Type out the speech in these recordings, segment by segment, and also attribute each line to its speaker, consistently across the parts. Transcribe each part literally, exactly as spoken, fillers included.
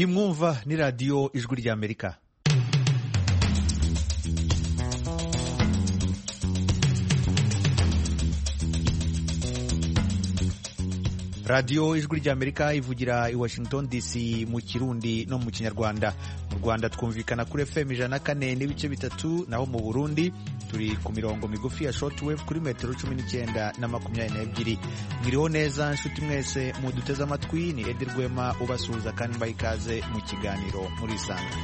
Speaker 1: iyi mwumva ni radiyo ijwi ry'Amerika. radiyo ijwi ry'Amerika ivugira i Washington D C mu Kirundi no mu Kinyarwanda. Mu Rwanda twumvikana kuri F M ijana na kane n'ibice bitatu, naho mu Burundi turi ku mirongo migufi ya shortwave kuri metero cumi n'icyenda na makumyabiri n'ebyiri. Mwiriho neza nshuti mwese muduteze amatwi, ni Edi Rwema ubasuhuza kandi mbaha ikaze mu kiganiro muri Isanga.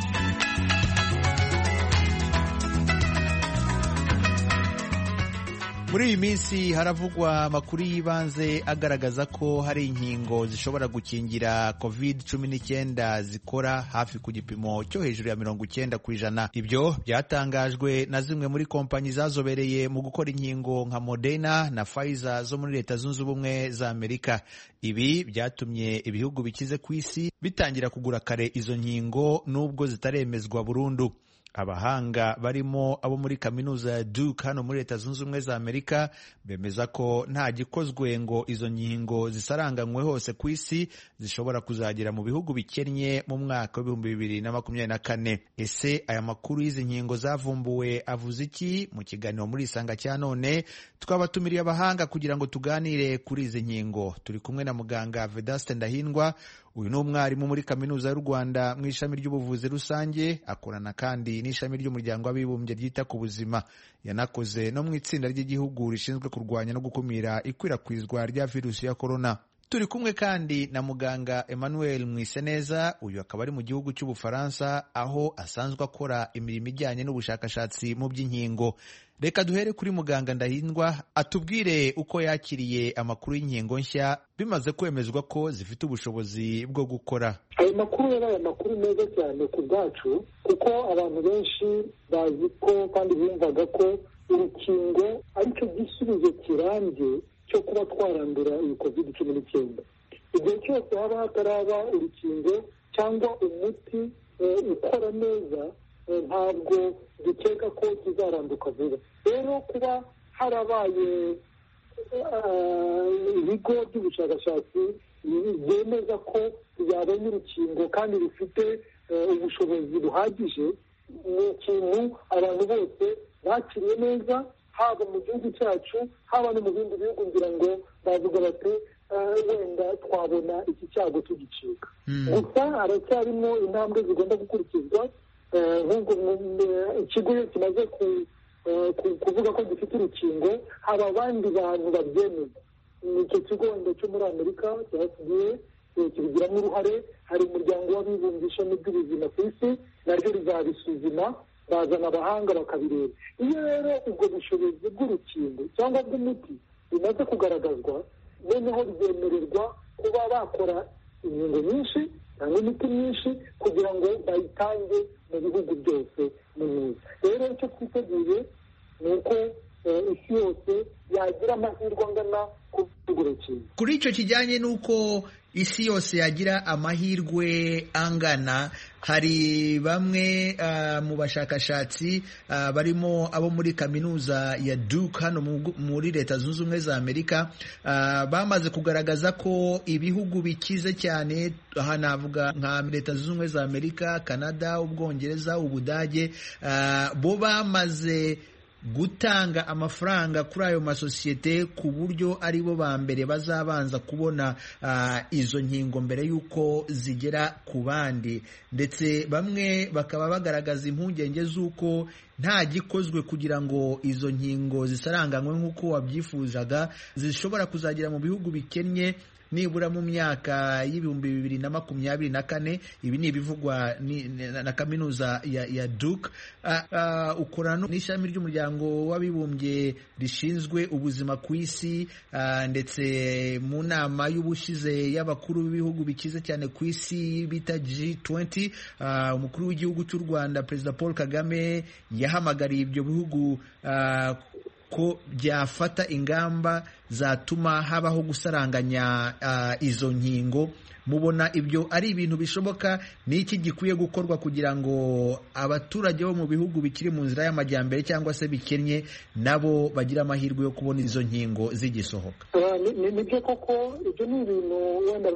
Speaker 1: Muri iyi minsi haravugwa amakuru y'ibanze agaragaza ko hari inkingo zishobora gukingira covid cumi n'icyenda zikora hafi ku gipimo cyo hejuru ya mirongo icyenda ku ijana. Ibyo byatangajwe na zimwe muri kompanyi zazobereye mu gukora inkingo nka Moderna na Pfizer zo muri Leta Zunze Ubumwe za Amerika. Ibi byatumye ibihugu bikize ku isi bitangira kugura kare izo nkingo nubwo zitaremezwa burundu. Abahanga barimo abo muri kaminuza ya Duke hano muri Leta Zunze Ubumwe za Amerika bemeza ko nta gikozwe ngo izo nkingo zisaranganywe hose ku isi zishobora kuzagera mu bihugu bikennye mu mwaka w'ibihumbi bibiri na makumyabiri na kane. Ese aya makuru y'izi nkingo zavumbuwe avuze iki? Mu kiganiro muri Isanga cya none twabatumiriye abahanga kugira ngo tuganire kuri izi nkingo. Turi kumwe na muganga Vedaste Ndahindwa. Uyu ni umwarimu muri kaminuza y'u Rwanda mu ishami ry'ubuvuzi rusange, akorana kandi n'ishami ry'umuryango w'abibumbye ryita ku buzima. Yanakoze no mu itsinda ry'igihugu rishinzwe kurwanya no gukumira ikwirakwizwa rya virusi ya korona. Turi kumwe kandi na muganga Emmanuel Mwiseneza. Uyu akaba ari mu gihugu cy'Ubufaransa, aho asanzwe akora imirimo ijyanye n'ubushakashatsi mu by'inkingo. Reka duhere kuri muganga Ndahindwa atubwire uko yakiriye amakuru y'inkingo nshya bimaze kwemezwa ko zifite ubushobozi bwo gukora.
Speaker 2: Ayo makuru yabaye amakuru meza cyane ku bwacu, kuko abantu benshi bazi ko kandi bumvaga ko urukingo ari cyo gisubizo kirambye cyo kuba twarandura iyi covid cumi n'icyenda. Igihe cyose haba hataraba urukingo cyangwa umuti ukora neza, ntabwo dukeka ko kizaranduka vuba. Rero kuba harabaye ibigo by'ubushakashatsi byemeza ko yabonye urukingo kandi rufite ubushobozi buhagije, ni ikintu abantu bose bakiriye neza, haba mu gihugu cyacu haba no mu bindi bihugu, ngira ngo bavuga bati wenda twabona iki cyago tugicika. Gusa haracyarimo intambwe zigomba gukurikizwa. Nk'ubwo ikigo iyo kimaze kuvuga ko gifite urukingo, haba abandi bantu babyemeza. Icyo kigo wenda cyo muri Amerika cyasigaye kibigiramo uruhare. Hari umuryango w'abibumbye ishami ry'ubuzima ku isi, naryo rizabisuzuma, bazana abahanga bakabireba. Iyo rero ubwo bushobozi bw'urukingo cyangwa bw'umuti bimaze kugaragazwa, noneho byemererwa kuba bakora inkingo nyinshi cyangwa imiti myinshi kugira ngo bayitange mu bihugu byose mu neza. Rero icyo twiteguye ni uko isi yose yagira amahirwe angana ku rukingo.
Speaker 1: Kuri icyo kijyanye n'uko isi yose yagira amahirwe angana, hari bamwe uh, mu bashakashatsi uh, barimo abo muri kaminuza ya Duke hano muri Leta Zunze Ubumwe za Amerika uh, bamaze kugaragaza ko ibihugu bikize cyane, aha navuga nka Leta Zunze Ubumwe za Amerika, Canada, Ubwongereza, Ubudage, uh, bo bamaze gutanga amafaranga kuri ayo masosiyete ku buryo ari bo ba mbere bazabanza kubona uh, izo nkingo mbere y'uko zigera ku bandi. Ndetse bamwe bakaba bagaragaza impungenge z'uko nta gikozwe kugira ngo izo nkingo zisaranganywe nk'uko wabyifuzaga, zishobora kuzagera mu bihugu bikennye nibura mu myaka y'ibihumbi bibiri na makumyabiri na kane. Ibi ni ibivugwa na, na kaminuza ya, ya Duke. Uh, uh, ukorana n'ishami ry'umuryango w'abibumbye rishinzwe ubuzima ku isi, uh, ndetse mu nama y'ubushize y'abakuru b'ibihugu bikize cyane ku isi bita G twenty, uh, umukuru w'igihugu cy'u Rwanda Perezida Paul Kagame yahamagariye ibyo bihugu uh, ko byafata ingamba zatuma habaho gusaranganya uh, izo nkingo mubona ibyo ari ibintu bishoboka? ni iki gikwiye gukorwa kugira ngo abaturage bo mu bihugu bikiri mu nzira y'amajyambere cyangwa se bikennye nabo bagira amahirwe yo kubona izo nkingo zigisohoka?
Speaker 2: ni byo koko, ibyo ni ibintu wenda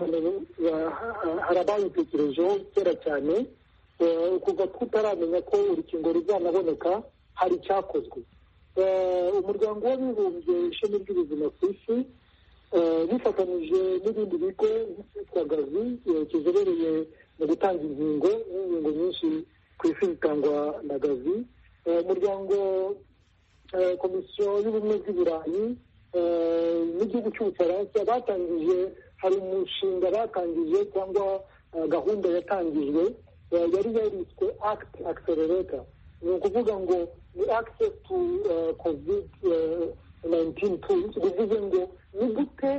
Speaker 2: hari abayitekerejeho kera cyane, kuva tutaramenya ko urukingo ruzanaboneka hari icyakozwe. Umuryango w'abibumbye ishami ry'ubuzima ku isi bifatanyije n'ibindi bigo nk'icyitwa Gavi kizobereye mu gutanga inkingo, n'inkingo nyinshi ku isi zitangwa na Gavi. Umuryango komisiyo y'ubumwe bw'i Burayi n'igihugu cy'Ubufaransa batangije, hari umushinga batangije cyangwa gahunda yatangijwe yari yariswe act accelerator. Ni ukuvuga ngo ni access to covid nineteen tools, bivuze ngo ni gute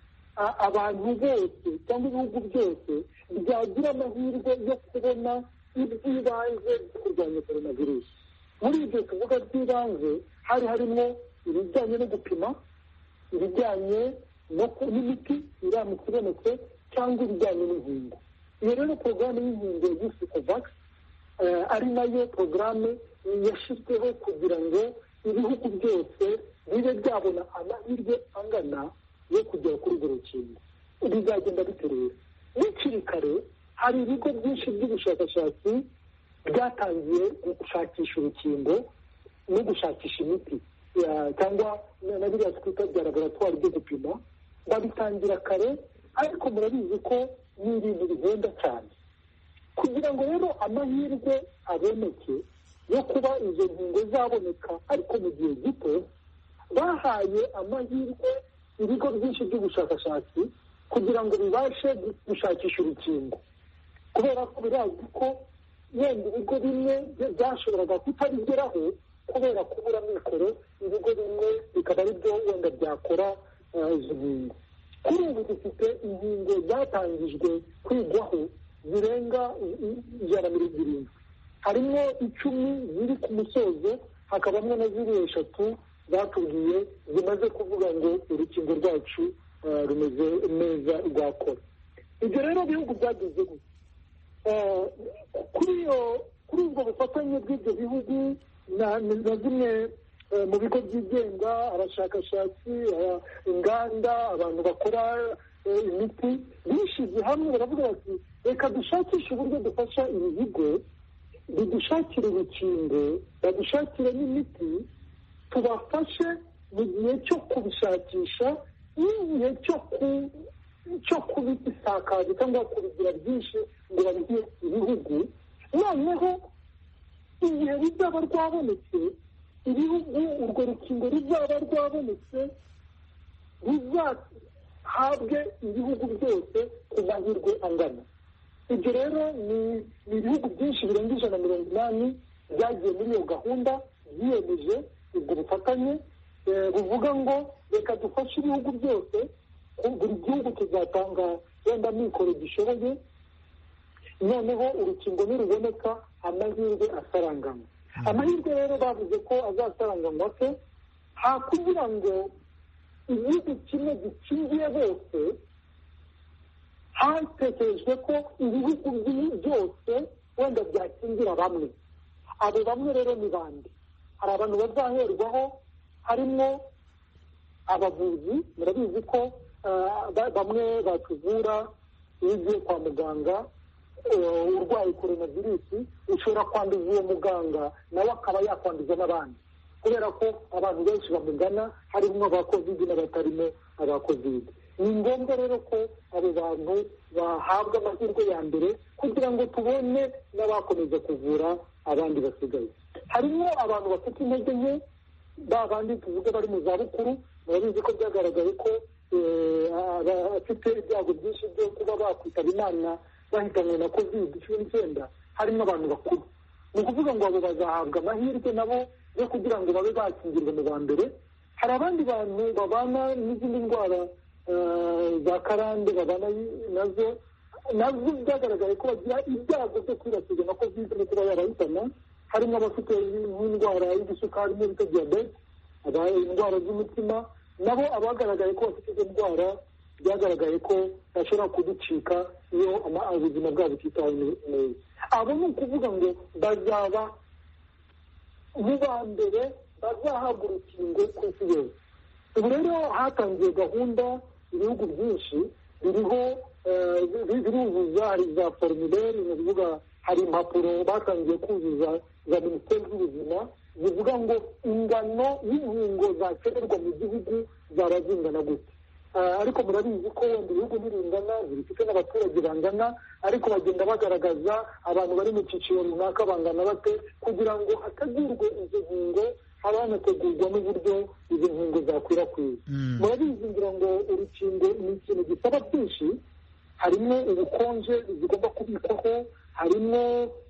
Speaker 2: abantu bose cyangwa ibihugu byose byagira amahirwe yo kubona iby'ibanze byo kurwanya coronavirus. Muri ibyo tuvuga by'ibanze hari harimo ibijyanye no gupima, ibijyanye n'imiti iramutse ibonetse, cyangwa ibijyanye n'inkingo. Iyo rero porogaramu y'inkingo yiswe COVAX ari nayo porogaramu yashyizweho kugira ngo ibihugu byose bibe byabona amahirwe angana yo kugera kuri urwo rukingo. Bizagenda biterera n'ikiri kare, hari ibigo byinshi by'ubushakashatsi byatangiye gushakisha urukingo no gushakisha imiti, cyangwa na biriya twita bya laboratwari byo gupima, babitangira kare, ariko murabizi ko ni ibintu bigenda cyane. Kugira ngo rero amahirwe aboneke yo kuba izo nkingo zaboneka ariko mu gihe gito, bahaye amahirwe ibigo byinshi by'ubushakashatsi kugira ngo bibashe gushakisha urukingo, kubera ko birazwi ko wenda ibigo bimwe byashoboraga kutabigeraho kubera kubura mikoro, ibigo bimwe bikaba ari byo wenda byakora izo nkingo. Kuri ubu dufite inkingo zatangijwe kwigwaho zirenga ijana na mirongo irindwi, harimo icumi ziri ku musozo, hakabamo na ziriya eshatu batubwiye zimaze kuvuga ngo urukingo rwacu rumeze neza rwakora. Ibyo rero bihugu byagize kuri kuri ubwo bufatanye bw'ibyo bihugu na zimwe mu bigo byigenga, abashakashatsi, inganda, abantu bakora imiti, bishyize hamwe baravuga bati reka dushakishe uburyo dufasha ibi bigo bidushakire urukingo, badushakire n'imiti, tubafashe mu gihe cyo kubishakisha n'igihe cyo kubisakaza cyangwa kubigira byinshi ngo babihe ibihugu. Noneho igihe ruzaba rwabonetse, ibihugu urwo rukingo ruzaba rwabonetse ruzahabwe ibihugu byose ku mahirwe angana. Ibyo rero ni ibihugu byinshi birenga ijana na mirongo inani byagiye muri iyo gahunda, byiyemeje ubwo bufatanye buvuga ngo reka dufashe ibihugu byose, buri gihugu kizatanga wenda mikoro gishoboye, noneho urukingo niruboneka amahirwe asarangana. Amahirwe rero bavuze ko azasaranganywa se, hakugira ngo igihugu kimwe gikingiye bose, hatekerejwe ko ibihugu byose wenda byakingira bamwe. Abo bamwe rero ni bande? Hari abantu bazaherwaho, harimo abavuzi. Murabizi ko bamwe batuvura, iyo ugiye kwa muganga urwaye coronavirusi, ushobora kwanduza uwo muganga nawe akaba yakwanduza n'abandi, kubera ko abantu benshi bamugana harimo aba covid n'abatarimo aba covid. Ni ngombwa rero ko abo bantu bahabwa amahirwe ya mbere kugira ngo tubone n'abakomeza kuvura abandi basigaye. Harimo abantu bafite intege nke, ba bandi tuvuga bari mu zabukuru. Murabizi ko byagaragaye ko abafite ibyago byinshi byo kuba bakwitaba Imana bahitanywe na covid cumi n'icyenda harimo abantu bakuru. Ni ukuvuga ngo abo bazahabwa amahirwe nabo yo kugira ngo babe bakingirwa mu ba mbere. Hari abandi bantu babana n'izindi ndwara za karande babana nazo nazo byagaragaye ko bagira ibyago byo kwibasirwa na covid no kuba yarahitana. Harimo abafite nk'indwara y'isukari n'ibita diyabete, indwara z'umutima, nabo abagaragaye ko bafite izo ndwara byagaragaye ko bashobora kuducika iyo ubuzima bwabo butitawe neza. abo ni ukuvuga ngo bazaba mu ba mbere bazahabwa urukingo ku isi yose. ubu rero hatangiye gahunda, ibihugu byinshi biriho biruzuza, hari za formulaire, ni ukuvuga hari impapuro batangiye kuzuza za minisiteri z'ubuzima zivuga ngo ingano y'inkingo zakenerwa mu gihugu zaba zingana gute. ariko murabizi ko wenda ibihugu ntibingana, bifite n'abaturage bangana, ariko bagenda bagaragaza abantu bari mu cyiciro runaka bangana bate, kugira ngo hategurwe izo nkingo, haba hanategurwa n'uburyo izo nkingo zakwirakwiza. murabizi ngira ngo urukingo ni ikintu gisaba byinshi, harimo ubukonje zigomba kubikwaho, harimo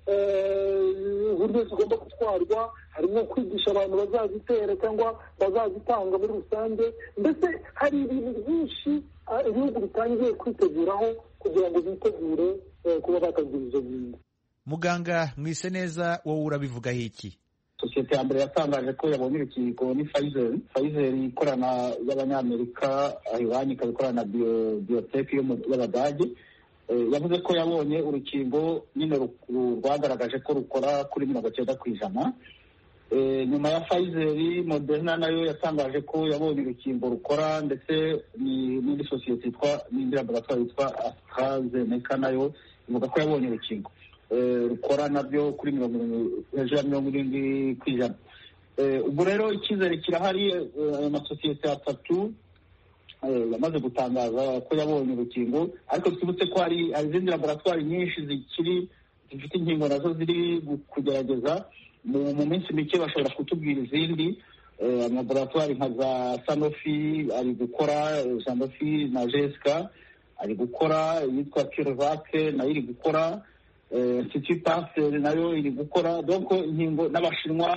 Speaker 2: uburyo zigomba gutwarwa, harimo kwigisha abantu bazazitera cyangwa bazazitanga muri rusange. mbese hari ibintu byinshi ibihugu bitangiye kwiteguraho kugira ngo bitegure kuba bakagira izo nkingo.
Speaker 1: Muganga Mwiseneza, wowe urabivugaho iki?
Speaker 3: sosiyete ya mbere yatangaje ko yabonye urukingo ni Pfizer. Pfizer ikorana y'abanyamerika, iwanyu ikaba ikorana na Biotech y'Abadage. yavuze ko yabonye urukingo nyine rwagaragaje ko rukora kuri mirongo icyenda ku ijana. nyuma ya Pfizer, Moderna nayo yatangaje ko yabonye urukingo rukora, ndetse n'indi sosiyete yitwa n'indi laboratoire yitwa AstraZeneca nayo ivuga ko yabonye urukingo rukora nabyo kuri mirongo hejuru ya mirongo irindwi ku ijana. ubwo rero icyizere kirahari. ayo masosiyete atatu yamaze gutangaza ko yabonye urukingo, ariko twibutse ko hari izindi laboratwari nyinshi zikiri zifite inkingo nazo ziri kugerageza. mu minsi mike bashobora kutubwira izindi. amalaboratwari nka za Sanofi ari gukora, Sanofi na Jeska ari gukora, yitwa CureVac nayo iri gukora, Institut Pasteur nayo iri gukora. donc inkingo n'Abashinwa,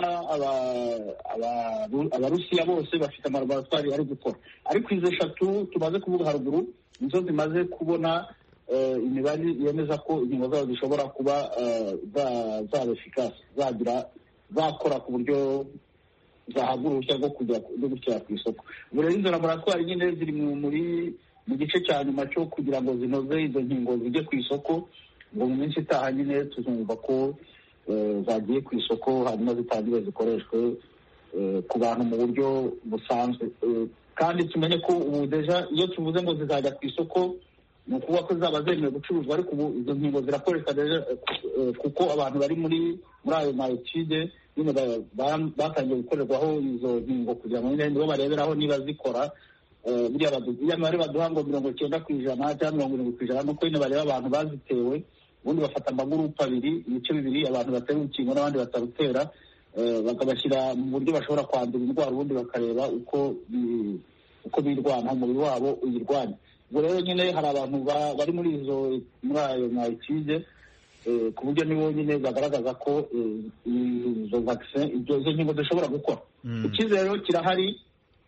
Speaker 3: Abarusiya bose bafite amalaboratwari ari gukora. ariko izo eshatu tumaze kuvuga haruguru nizo zimaze kubona imibare yemeza ko inkingo zabo zishobora kuba zaba efikasi, zagira zakora ku buryo zahabwa uruhushya rwo kujya gushyira ku isoko. ubu rero izo laboratwari nyine ziri muri mu gice cya nyuma cyo kugira ngo zinoze izo nkingo zijye ku isoko. ngo mu minsi itaha nyine tuzumva ko zagiye ku isoko, hanyuma zitangire zikoreshwe ku bantu mu buryo busanzwe. kandi tumenye ko ubu deja iyo tuvuze ngo zizajya ku isoko ni ukuvuga ko zaba zemewe gucuruzwa, ariko ubu izo nkingo zirakoreshwa kuko abantu bari muri muri ayo ma etude nyine batangiye gukorerwaho izo nkingo kugira ngo nyine nibo bareberaho niba zikora. buriya imibare baduha ngo mirongo icyenda ku ijana cyangwa mirongo irindwi ku ijana, nuko nyine bareba abantu bazitewe, ubundi bafata amagurupe abiri, ibice bibiri, abantu batera urukingo n'abandi batarutera, bakabashyira mu buryo bashobora kwandura indwara, ubundi bakareba uko uko birwana umubiri wabo uyirwanya. ubwo rero nyine hari abantu bari muri izo muri ayo ma etude ku buryo nibo nyine bagaragaza ko izo vaccine izo nkingo zishobora gukora. icyizere rero kirahari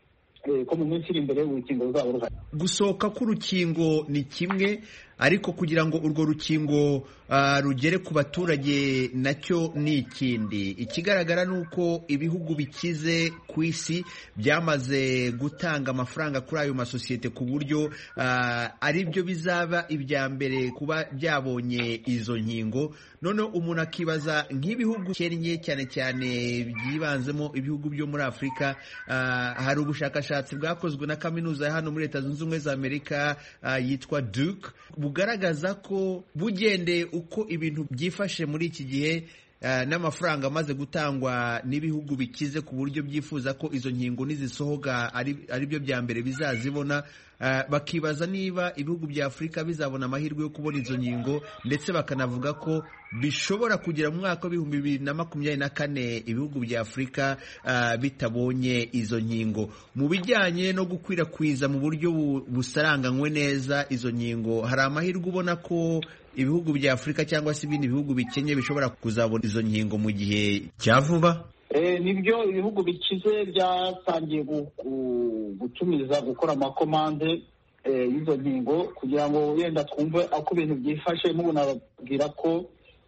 Speaker 3: ko mu minsi iri imbere urukingo ruzaba ruhari.
Speaker 1: Gusohoka k'urukingo ni kimwe, ariko kugira ngo urwo rukingo uh, rugere ku baturage nacyo ni ikindi. Ikigaragara ni uko ibihugu bikize ku isi byamaze gutanga amafaranga kuri ayo masosiyete ku buryo uh, ari byo bizaba ibya mbere kuba byabonye izo nkingo. Noneho umuntu akibaza nk'ibihugu kennye cyane cyane byibanzemo ibihugu byo muri Afurika, uh, hari ubushakashatsi bwakozwe na kaminuza ya hano muri Leta Zunze Ubumwe za Amerika uh, yitwa Duke, bugaragaza ko bugendeye uko ibintu byifashe muri iki gihe uh, n'amafaranga amaze gutangwa n'ibihugu bikize ku buryo byifuza ko izo nkingo nizisohoka ari ari byo bya mbere bizazibona. Uh, bakibaza niba ibihugu bya Afurika bizabona amahirwe yo kubona izo nkingo, ndetse bakanavuga ko bishobora kugera mu mwaka w'ibihumbi bibiri na makumyabiri na kane ibihugu bya Afurika uh, bitabonye izo nkingo. Mu bijyanye no gukwirakwiza mu buryo busaranganywe neza izo nkingo, hari amahirwe ubona ko ibihugu bya Afurika cyangwa se ibindi bihugu bikenye bishobora kuzabona izo nkingo mu gihe cya vuba?
Speaker 3: nibyo ibihugu bikize byatangiye gutumiza gukora amakomande y'izo nkingo kugira ngo wenda twumve uko ibintu byifashe. n'ubu nababwira ko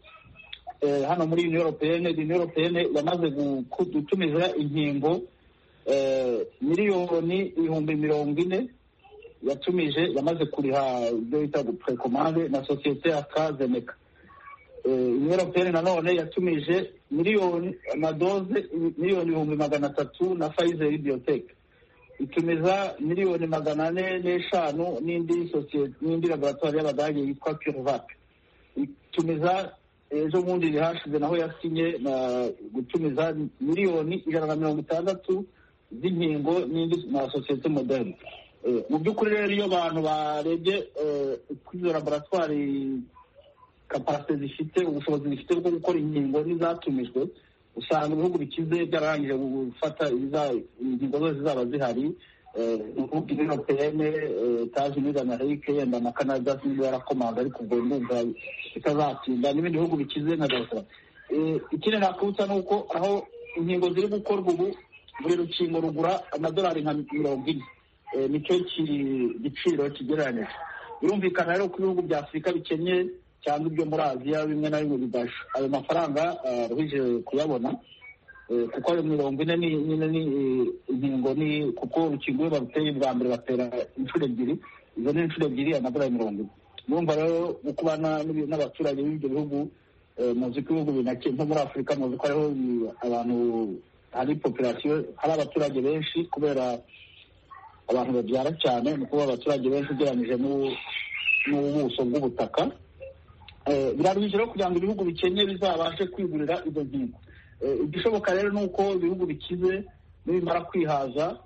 Speaker 3: hano muri Union Européenne Union Européenne yamaze gutumiza inkingo miliyoni ibihumbi mirongo ine yatumije yamaze kuriha ibyo bita precommande na sosiyete ya AstraZeneca. Union Européenne nanone yatumije miliyoni amadoze miliyoni ibihumbi magana atatu na Pfizer Biotech, itumiza miliyoni magana ane n'eshanu n'indi sosiyete n'indi laboratoire y'Abadage yitwa CureVac, itumiza ejo bundi rihashize naho yasinye na gutumiza miliyoni ijana na mirongo itandatu z'inkingo n'indi na sosiyete Moderne. Mu by'ukuri rero iyo abantu barebye kuri izo laboratoire kapasite zifite ubushobozi zifite bwo gukora inkingo n'izatumijwe, usanga ibihugu bikize byararangije gufata inkingo zose zaba zihari. Ibihugu Européenne, États-Unis d'Amérique, yenda na Canada niba yarakomanga ariko ubwo ndumva bitazatinda, n'ibindi bihugu bikize nka Australia. Ikindi nakubutsa ni uko aho inkingo ziri gukorwa ubu buri rukingo rugura amadolari nka mirongo ine, nicyo giciro kigereranyije. Birumvikana rero ko ibihugu bya Afurika bikennye cyangwa ibyo muri Aziya bimwe na bimwe bidasha ayo mafaranga ruhije kuyabona, kuko ayo mirongo ine nyine ni inkingo, ni kuko urukingo baruteye bwa mbere batera inshuro ebyiri, izo ni inshuro ebyiri amadolari mirongo ine. Urumva rero ukubana n'abaturage b'ibyo bihugu, muzi ko ibihugu binake nko muri Afurika muzi ko hariho abantu, hari population, hari abaturage benshi kubera abantu babyara cyane, ni kuba abaturage benshi ugereranyije n'ubuso bw'ubutaka. Biraruhije rero kugira ngo ibihugu bikennye bizabashe kwigurira izo nkingo. Igishoboka rero ni uko ibihugu bikize nibimara kwihaza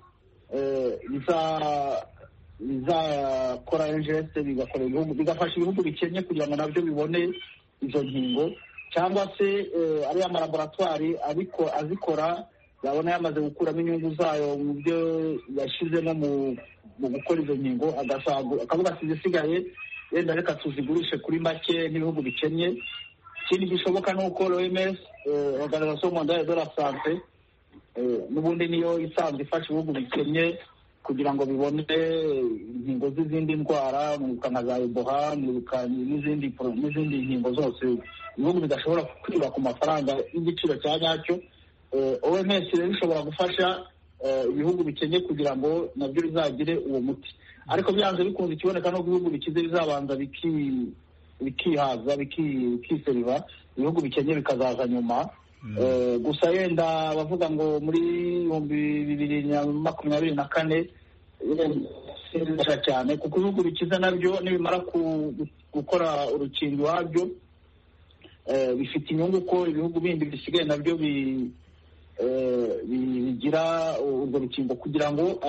Speaker 3: bizakora ingeste bigakora ibihugu bigafasha ibihugu bikennye kugira ngo nabyo bibone izo nkingo, cyangwa se ariya amalaboratwari ariko azikora yabona yamaze gukuramo inyungu zayo mu byo yashyizemo mu gukora izo nkingo, akavuga ati zisigaye yenda reka tuzigurishe kuri make n'ibihugu bikennye. Ikindi gishoboka ni uko O M S, Organisation Mondiale de la Santé, n'ubundi niyo isanzwe ifasha ibihugu bikennye kugira ngo bibone inkingo z'izindi ndwara, nka za Ebola n'izindi n'izindi nkingo zose ibihugu bidashobora kwiba ku mafaranga y'igiciro cya nyacyo. O M S rero ishobora gufasha ibihugu bikennye kugira ngo nabyo bizagire uwo muti, ariko byanze bikunze ikiboneka no ibihugu bikize bizabanza bikihaza bikiseriva, ibihugu bikennye bikazaza nyuma. Gusa yenda bavuga ngo muri ibihumbi bibiri na makumyabiri na kane cyane, kuko ibihugu bikize nabyo nibimara gukora urukingo wabyo bifite inyungu ko ibihugu bindi bisigaye nabyo bigira urwo rukingo, kugira ngo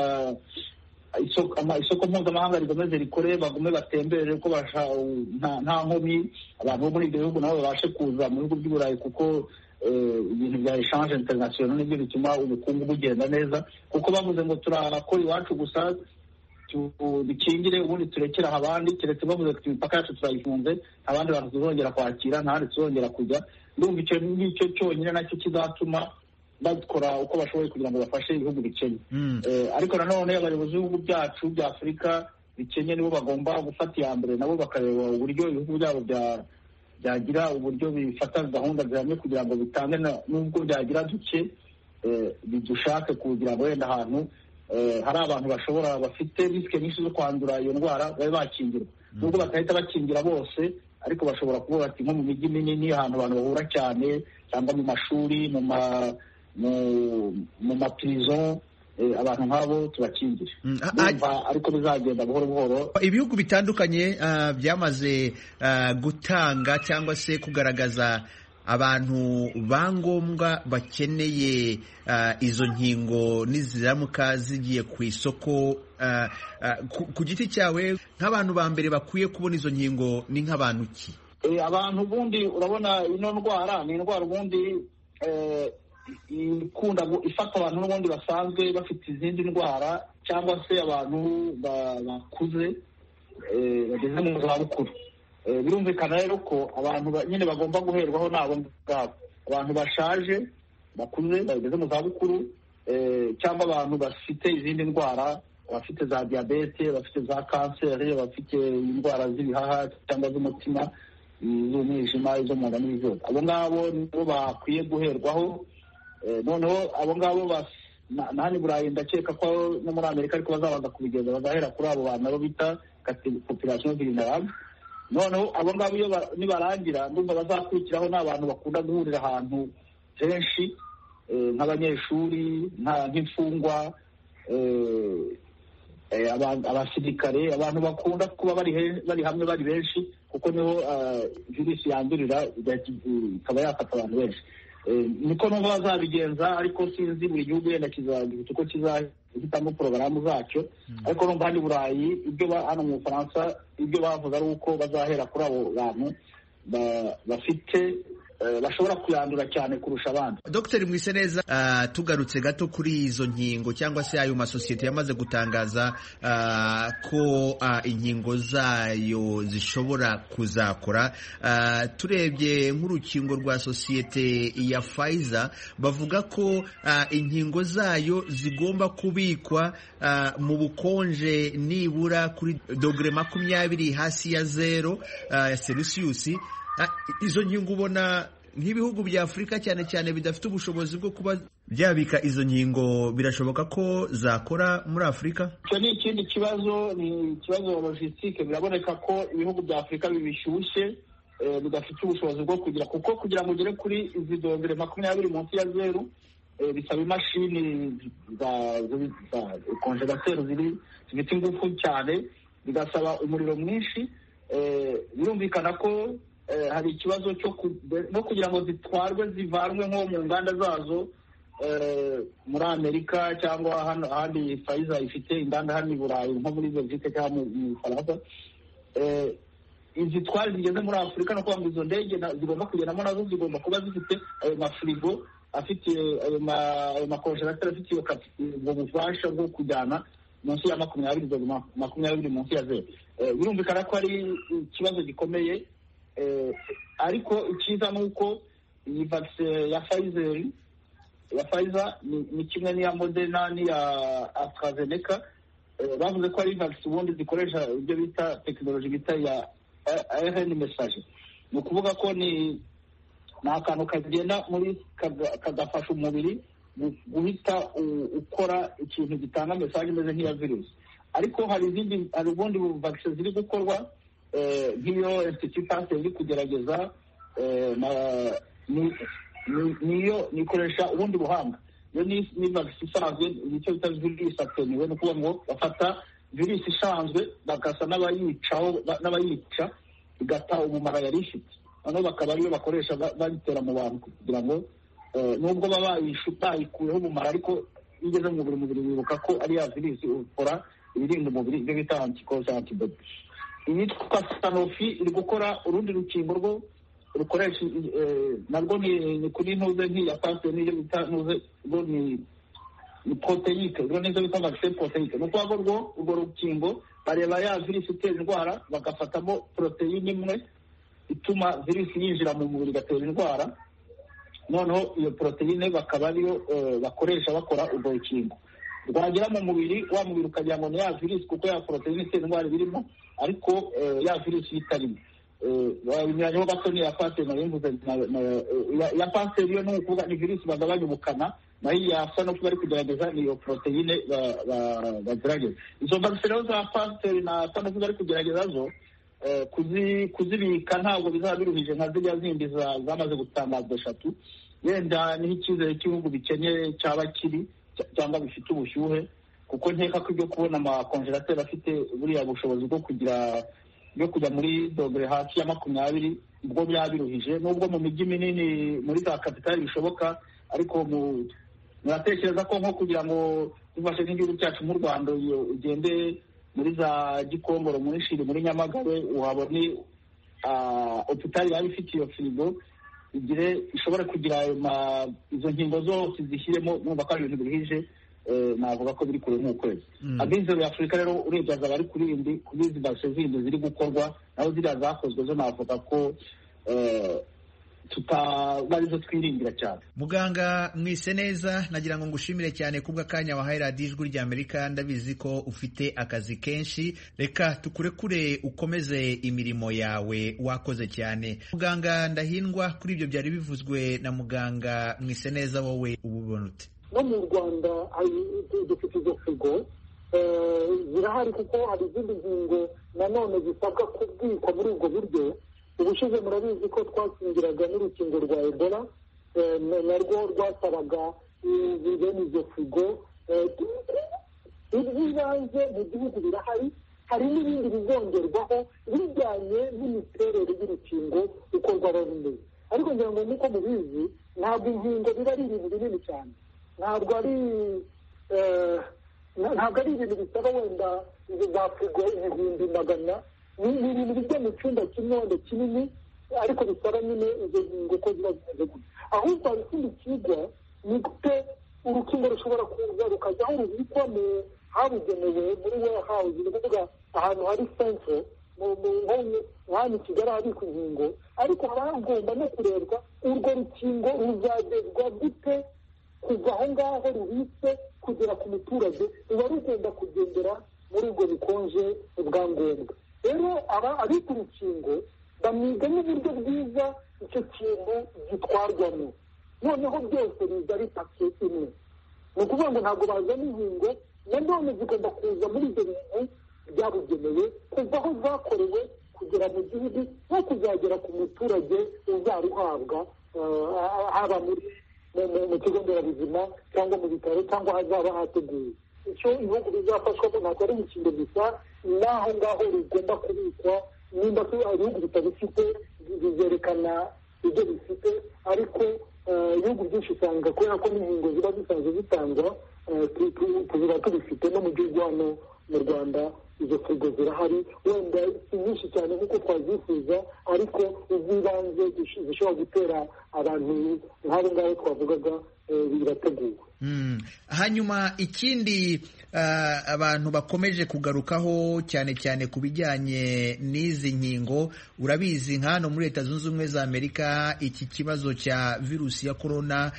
Speaker 3: isoko mpuzamahanga rikomeze rikore, bagume batembere ko nta nkomyi, abantu bo muri ibyo bihugu nabo babashe kuza mu bihugu by'Uburayi, kuko ibintu bya echange international nibyo bituma ubukungu bugenda neza, kuko bavuze ngo turakora iwacu gusa dukingire ubundi turekere aha abandi, keretse bavuze ko imipaka yacu turayifunze, abandi bantu tuzongera kwakira, ntahandi tuzongera kujya. Ndumva icyo ngicyo cyonyine nacyo kizatuma bakora uko bashoboye kugira ngo bafashe ibihugu bikennye. Ariko nanone abayobozi b'ibihugu byacu bya Afurika bikennye nibo bagomba gufata iya mbere, nabo bakareba uburyo ibihugu byabo byagira uburyo bifata gahunda zihamye kugira ngo bitange, n'ubwo byagira duke bidushake kugira ngo wenda ahantu hari abantu bashobora bafite risike nyinshi zo kwandura iyo ndwara babe bakingirwa, nubwo batahita bakingira bose, ariko bashobora kuvuga ati nko mu mijyi minini ahantu abantu bahura cyane, cyangwa mu mashuri, mu ma mu maprison, abantu nk'abo tubakingire. Ariko bizagenda buhoro buhoro.
Speaker 1: Ibihugu bitandukanye byamaze gutanga cyangwa se kugaragaza abantu ba ngombwa bakeneye izo nkingo niziramuka zigiye ku isoko. Ku giti cyawe nk'abantu ba mbere bakwiye kubona izo nkingo ni nk'abantu ki?
Speaker 3: Abantu ubundi urabona ino ndwara ni indwara ubundi ikunda ifata abantu n'ubundi basanzwe bafite izindi ndwara, cyangwa se abantu bakuze bageze mu zabukuru. Birumvikana rero ko abantu nyine bagomba guherwaho nabo ngabo, abantu bashaje bakuze bageze mu zabukuru, cyangwa abantu bafite izindi ndwara, abafite za diyabete, bafite za kanseri, bafite indwara z'ibihaha cyangwa z'umutima, iz'umwijima, izo mu nda n'izindi. Abo ngabo nibo bakwiye guherwaho. Noneho abo ngabo na hano i Burayi ndakeka ko no muri Amerika ariko bazabanza kubigeza bagahera kuri abo bantu abo bita population vulnerable. Noneho abo ngabo iyo nibarangira ndumva bazakurikiraho n'abantu bakunda guhurira ahantu henshi nk'abanyeshuri nk'imfungwa abasirikare, abantu bakunda kuba bari hamwe bari benshi kuko niho virusi yandurira ikaba yafata abantu benshi. Niko numva bazabigenza, ariko sinzi buri gihugu yenda kizagira uko kizahitamo porogaramu zacyo. Ariko numva hano i Burayi ibyo hano mu Bufaransa ibyo bavuga ari uko bazahera kuri abo bantu bafite bashobora kuyandura cyane kurusha abandi.
Speaker 1: Dr Mwiseneza, uh, tugarutse gato kuri izo nkingo cyangwa se ayo masosiyete yamaze gutangaza uh, ko uh, inkingo zayo zishobora kuzakora, uh, turebye nk'urukingo rwa sosiyete ya Pfizer bavuga ko uh, inkingo zayo zigomba kubikwa uh, mu bukonje nibura kuri dogere makumyabiri hasi ya zero uh, Celsius. Izo nkingo ubona nk'ibihugu bya Afurika cyane cyane bidafite ubushobozi bwo kuba byabika izo nkingo, birashoboka ko zakora muri Afurika?
Speaker 3: Icyo ni ikindi kibazo, ni ikibazo logistique. Biraboneka ko ibihugu bya Afurika bibishyushye bidafite ubushobozi bwo kugira, kuko kugira ngo ugere kuri izi dogere makumyabiri munsi ya zeru bisaba imashini za konjerateri ziri zifite ingufu cyane, bigasaba umuriro mwinshi. Birumvikana ko hari ikibazo cyo no kugira ngo zitwarwe zivanwe nko mu nganda zazo muri Amerika cyangwa hano ahandi Pfizer ifite inganda hano i Burayi nko muri Belgique cyangwa mu Faransa. Izi twari zigeze muri Afurika no kuba izo ndege zigomba kugendamo nazo zigomba kuba zifite ayo mafrigo afite ayo makonjerateri afite ubwo bufasha bwo kujyana munsi ya makumyabiri makumyabiri munsi ya zero. Birumvikana ko ari ikibazo gikomeye. Ariko icyiza ni uko iyi vaccine ya Pfizer ya Pfizer ni kimwe n'iya Moderna n'iya AstraZeneca. Bavuze ko ari vaccine ubundi zikoresha ibyo bita tekinoloji bita ya R N A message. Ni ukuvuga ko ni akantu kagenda muri kagafasha umubiri guhita ukora ikintu gitanga message imeze nk'iya virusi. Ariko hari izindi, hari ubundi vaccine ziri gukorwa nk'iyo Institut Pasteur iri kugerageza, niyo nikoresha ubundi buhanga. Iyo ni vaccine isanzwe, nicyo bita virusi attenuée, ni ukuvuga ngo bafata virusi isanzwe bagasa n'abayicaho n'abayica igata umumaro yari ifite, noneho bakaba ariyo bakoresha bayitera mu bantu kugira ngo nubwo baba bayikuyeho umumaro, ariko igeze mu mubiri umubiri wibuka ko ari ya virusi ukora ibirinda umubiri, ibyo bita antikorosi antibody. Iyitwa Sanofi iri gukora urundi rukingo rwo rukoresha narwo ni kuri ntuze nk'iya Pasteur n'iyo bita ntuze rwo ni ni proteinike, rwo nizo bita vaccine proteinike. Ni ukuvuga ngo urwo rukingo bareba ya virusi itera indwara bagafatamo proteine imwe ituma virusi yinjira mu mubiri igatera indwara, noneho iyo proteine bakaba ariyo bakoresha bakora urwo rukingo. Rwagera mu mubiri, wa mubiri ukagira ngo ni ya virusi kuko ya proteine itera indwara birimo, ariko ya virusi itarimo. Binyuranyeho gato ni ya Pasteur nari mvuze. Ya Pasteur yo ni ukuvuga ni virusi bagabanya ubukana, naho iya Sanofi bari kugerageza niyo proteine bagerageza. Izo vaccine za Pasteur na Sanofi bari kugerageza zo kuzibika ntabwo bizaba biruhije nka ziriya zindi zamaze gutangazwa eshatu. Yenda niho icyizere cy'ibihugu bikenye cyaba kiri cyangwa bifite ubushyuhe, kuko nkeka ko ibyo kubona amakonjerateri afite buriya bushobozi bwo kugira byo kujya muri dogere hasi ya makumyabiri ubwo byaba biruhije. Nubwo mu mijyi minini muri za kapitali bishoboka, ariko muratekereza ko nko kugira ngo dufashe nk'igihugu cyacu mu Rwanda ugende muri za Gikongoro, muri Shiri, muri Nyamagabe, uhabone hopitali yaba ifite iyo firigo igire ishobora kugira izo nkingo zose zishyiremo, numva ko ari ibintu biruhije. Navuga ko biri kure nk'ukwezi. Abizero ya Afurika rero urebye azaba ari kuri indi kuri izi vaccine zindi ziri gukorwa, naho ziriya zakozwe zo navuga ko tutabarizo twiringira cyane.
Speaker 1: Muganga Mwiseneza, nagira ngo ngushimire cyane kubw'akanya wahaye radiyo Ijwi ry'Amerika. Ndabizi ko ufite akazi kenshi, reka tukurekure ukomeze imirimo yawe, wakoze cyane. Muganga Ndahindwa, kuri ibyo byari bivuzwe na muganga Mwiseneza, wowe ububona ute?
Speaker 2: no mu rwanda dufite izo frigo zirahari kuko hari izindi ngingo nanone zisabwa kubwikwa muri ubwo buryo. ubushize murabizi ko twakingiraga n'urukingo rwa ebola narwo rwasabaga bene izo frigo. iby'ibanze mu gihugu birahari, hari n'ibindi bizongerwaho bijyanye n'imiterere y'urukingo uko rwaba rumeze. ariko ngira ngo nk'uko mubizi ntabwo inkingo biba ari ibintu binini cyane, ntabwo ari ntabwo ari ibintu bisaba wenda izo za frigo ibihumbi magana, ni ibintu bijya mu cyumba kimwe wenda kinini, ariko bisaba nyine izo nkingo ko ziba zimeze gutya. ahubwo hari ikindi kigwa ni gute urukingo rushobora kuza rukajya aho rubikwa mu habugenewe muri warehouse, ni ukuvuga ahantu hari centro hano i Kigali habikwa inkingo, ariko haba hagomba no kurebwa urwo rukingo ruzagezwa gute kuva aho ngaho rubitse kugera ku muturage, ruba rugomba kugendera muri ubwo bikonje bwa ngombwa. rero abita urukingo bamwiga n'uburyo bwiza icyo kintu gitwarwamo, noneho byose biza ari pake imwe. ni ukuvuga ngo ntabwo bazana inkingo nanone zigomba kuza muri ibyo bintu byabugenewe kuva aho zakorewe kugera mu gihugu no kuzagera ku muturage uzaruhabwa, haba muri mu kigo nderabuzima cyangwa mu bitaro cyangwa hazaba hateguwe. icyo ibihugu bizafashwamo ntabwo ari urukingo gusa, n'aho ngaho rugomba kubikwa. nimba ibihugu bitabifite bizerekana ibyo bifite, ariko ibihugu byinshi usanga kubera ko n'inkingo ziba zisanzwe zitangwa tuziba tubifite. no mu gihugu hano mu Rwanda izo frigo zirahari, wenda si nyinshi cyane nk'uko twazifuza, ariko iz'ibanze zishobora gutera abantu nk'abo ngabo twavugaga birateguwe.
Speaker 1: hanyuma ikindi abantu bakomeje kugarukaho cyane cyane ku bijyanye n'izi nkingo, urabizi nka hano muri Leta Zunze Ubumwe za Amerika iki kibazo cya virusi ya korona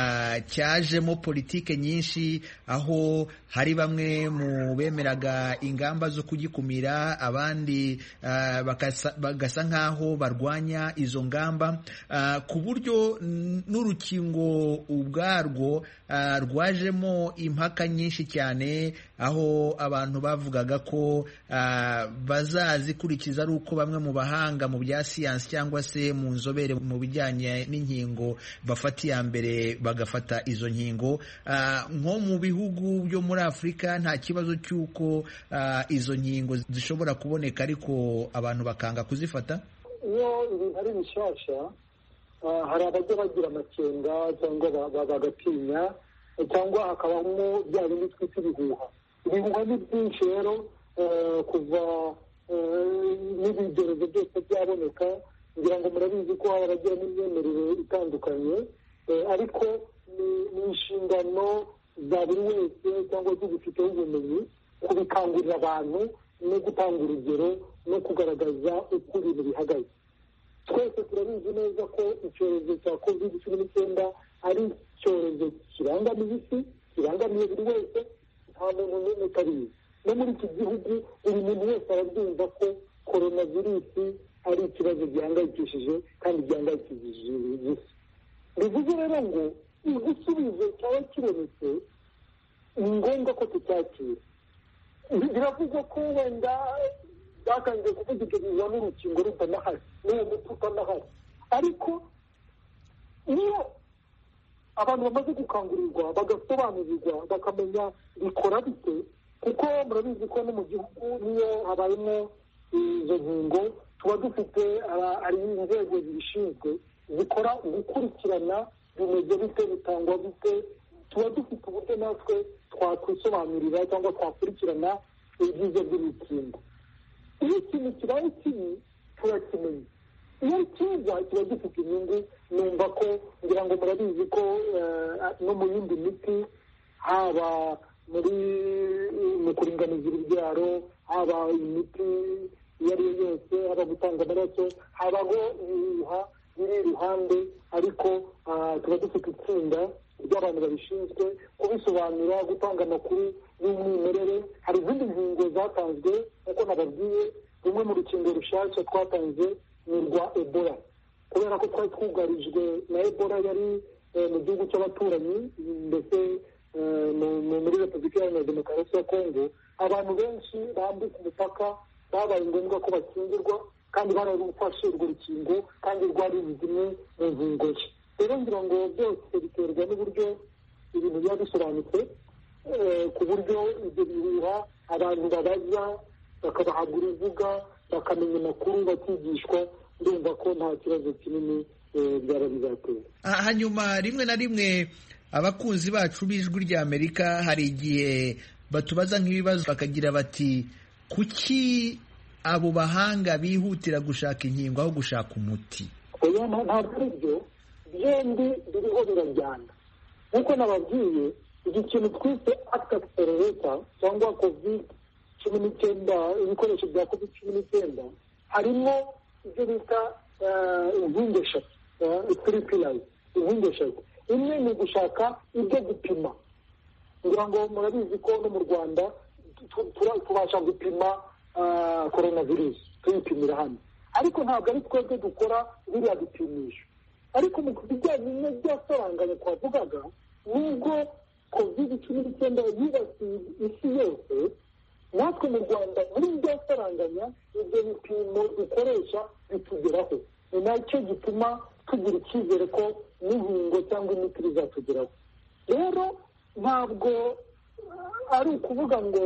Speaker 1: cyajemo politike nyinshi, aho hari bamwe mu bemeraga ingamba zo kugikumira, abandi bagasa nk'aho barwanya izo ngamba, ku buryo n'urukingo ubwarwo rwajemo impaka nyinshi cyane, aho abantu bavugaga ko bazazikurikiza ari uko bamwe mu bahanga mu bya siyansi cyangwa se mu nzobere mu bijyanye n'inkingo bafata iya mbere bagafata izo nkingo. nko mu bihugu byo muri Afurika nta kibazo cy'uko izo nkingo zishobora kuboneka ariko abantu bakanga kuzifata.
Speaker 2: iyo ibintu ari bishyashya hari abajya bagira amakenga cyangwa bagatinya, cyangwa hakabamo bya bindi twita ibihuha. ibihuha ni byinshi rero, kuva n'ibigeragezo byose byaboneka, ngira ngo murabizi ko haba abagira n'imyemerere itandukanye, ariko ni inshingano za buri wese cyangwa se zifiteho ubumenyi kubikangurira abantu no gutanga urugero no kugaragaza uko ibintu bihagaze. twese turabizi neza ko icyorezo cya covid cumi n'icyenda ari icyorezo kirangamiye isi, kirangamiye buri wese, nta muntu n'umwe utabizi. no muri iki gihugu buri muntu wese arabyumva ko korona virusi ari ikibazo gihangayikishije kandi gihangayikishije isi. bivuze rero ngo igisubizo cyaba kibonetse ni ngombwa ko tucyakira. biravugwa ko wenda batangiye kuvuga ibyo biza n'urukingo rutanahari, n'uwo muti utanahari, ariko iyo abantu bamaze gukangurirwa bagasobanurirwa bakamenya bikora bite, kuko murabizi ko no mu gihugu niyo habayemo izo nkingo tuba dufite hari inzego zibishinzwe zikora gukurikirana bimeze bite, bitangwa bite, tuba dufite uburyo natwe twakwisobanurira cyangwa twakurikirana ibyiza by'urukingo. iyo ikintu kibaye kibi turakimenya, iyo kiza kiba gifite inyungu. numva ko ngira ngo murabizi ko no mu yindi miti, haba muri mu kuringaniza urubyaro, haba imiti iyo ari yo yose, haba gutanga amaraso, habaho ibihuha biri iruhande, ariko tuba dufite itsinda ry'abantu babishinzwe kubisobanura, gutanga amakuru y'umwimerere. hari izindi nkingo zatanzwe nk'uko nababwiye, rumwe mu rukingo rushyashya twatanze ni urwa ebola, kubera ko twari twugarijwe na ebola yari mu gihugu cy'abaturanyi ndetse muri repubulika iharanira demokarasi ya kongo abantu benshi bambuka umupaka babaye ngombwa ko bakingirwa kandi bararufashe urwo rukingo kandi rwari zimwe mu ngingo nshya. rero ngira ngo byose biterwa n'uburyo ibintu biba bisobanutse ku buryo ibyo bihuha abantu babaza bakabahabwa urubuga bakamenya amakuru bakigishwa, ndumva ko nta kibazo kinini byaba bizatera.
Speaker 1: Hanyuma rimwe na rimwe abakunzi bacu b'ijwi rya Amerika hari igihe batubaza nk'ibibazo bakagira bati kuki abo bahanga bihutira gushaka inkingo aho gushaka umuti?
Speaker 2: oya ntabwo ari byo, byombi biriho birajyana. nk'uko nababwiye iki kintu twise accelerator cyangwa covid cumi n'icyenda, ibikoresho bya covid cumi n'icyenda harimo ibyo bita inkingi eshatu, three pillars, inkingi eshatu. imwe ni ugushaka ibyo gupima, kugira ngo murabizi ko no mu Rwanda tubasha gupima coronavirus tuyipimira hano, ariko ntabwo ari twebwe dukora biriya bipimisho. ariko mu bijyanye n'ibyasaranganya twavugaga, nubwo covid cumi n'icyenda yibasiye isi yose, natwe mu Rwanda muri byasaranganya ibyo bipimo dukoresha bitugeraho. ni nacyo gituma tugira icyizere ko n'inkingo cyangwa imiti bizatugeraho. rero ntabwo ari ukuvuga ngo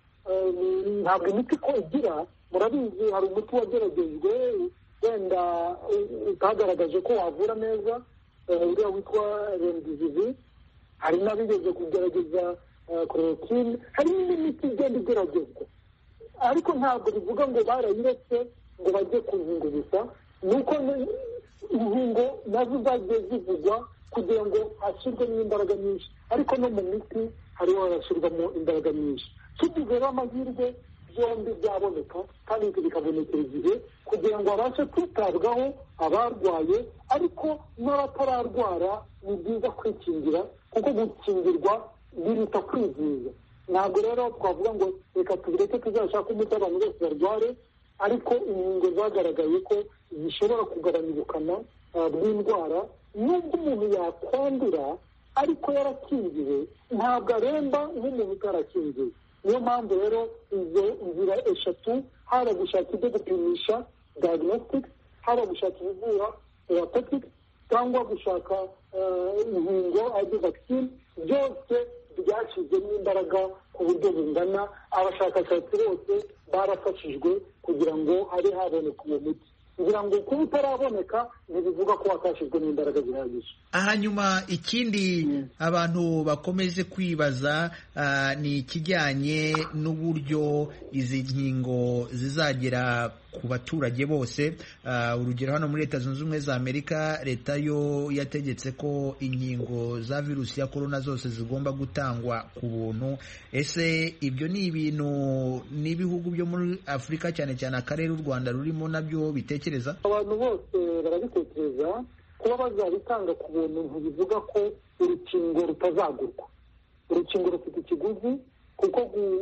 Speaker 2: ntabwo imiti ko igira, murabizi hari umuti wageragejwe wenda utagaragaje ko wavura neza, uriya witwa remdesivir. hari n'abigeze kugerageza chloroquine, hari n'indi miti igenda igeragezwa, ariko ntabwo bivuga ngo barayiretse ngo bajye ku nkingo gusa. ni uko inkingo nazo zagiye zivugwa kugira ngo hashyirwemo imbaraga nyinshi, ariko no mu miti hariho harashyirwamo imbaraga nyinshi. tugize rero amahirwe byombi byaboneka kandi bikabonekera igihe kugira ngo habashe kwitabwaho abarwaye, ariko n'abatararwara ni byiza kwikingira, kuko gukingirwa biruta kwivuza. ntabwo rero twavuga ngo reka tubireke tuzashake umuti abantu bose barware, ariko inkingo zagaragaye ko zishobora kugabanya ubukana bw'indwara. nubwo umuntu yakwandura ariko yarakingiwe, ntabwo aremba nk'umuntu utarakingiwe. niyo mpamvu rero izo nzira eshatu, haba gushaka ibyo gupimisha diagnostics, haba gushaka ibivura therapeutics, cyangwa gushaka inkingo ari vaccine, byose byashyizemo imbaraga ku buryo bungana. abashakashatsi bose barafashijwe kugira ngo habe haboneka uwo muti. kugira ngo kuba utaraboneka ntibivuga ko watashyizwemo imbaraga zihagije.
Speaker 1: hanyuma ikindi abantu bakomeje kwibaza uh, ni ikijyanye n'uburyo izi nkingo zizagera ku baturage bose. Uh, urugero hano muri Leta Zunze Ubumwe za Amerika, leta yo yategetse ko inkingo za virusi ya korona zose zigomba gutangwa ku buntu. ese ibyo ni ibintu n'ibihugu byo muri Afurika cyane cyane akarere u Rwanda rurimo nabyo bitekereza?
Speaker 2: abantu bose barabitekereza. kuba bazabitanga ku buntu ntibivuga ko urukingo rutazagurwa. urukingo rufite ikiguzi, kuko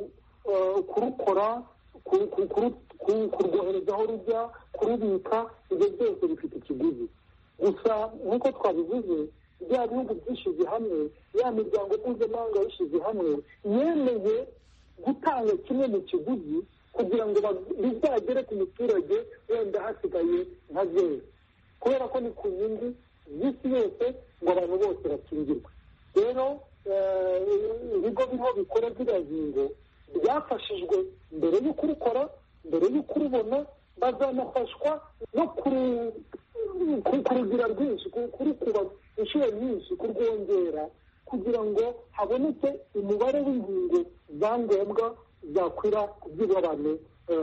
Speaker 2: kurukora, kurwohereza aho rujya, kurubika, ibyo byose bifite ikiguzi. gusa nk'uko twabivuze, bya bihugu byishyize hamwe, ya miryango mpuzamahanga yishyize hamwe, yemeye gutanga kimwe mu kiguzi kugira ngo bizagere ku muturage wenda hasigaye nka zeru, kubera ko ni ku nyungu z'isi yose ngo abantu bose bakingirwe. rero ibigo biriho bikora ziriya nkingo byafashijwe mbere yo kurukora, mbere yo kurubona, bazanafashwa no kurugira rwinshi, kurukuba inshuro nyinshi, kurwongera, kugira ngo haboneke umubare w'inkingo za ngombwa zakwira ku by'abantu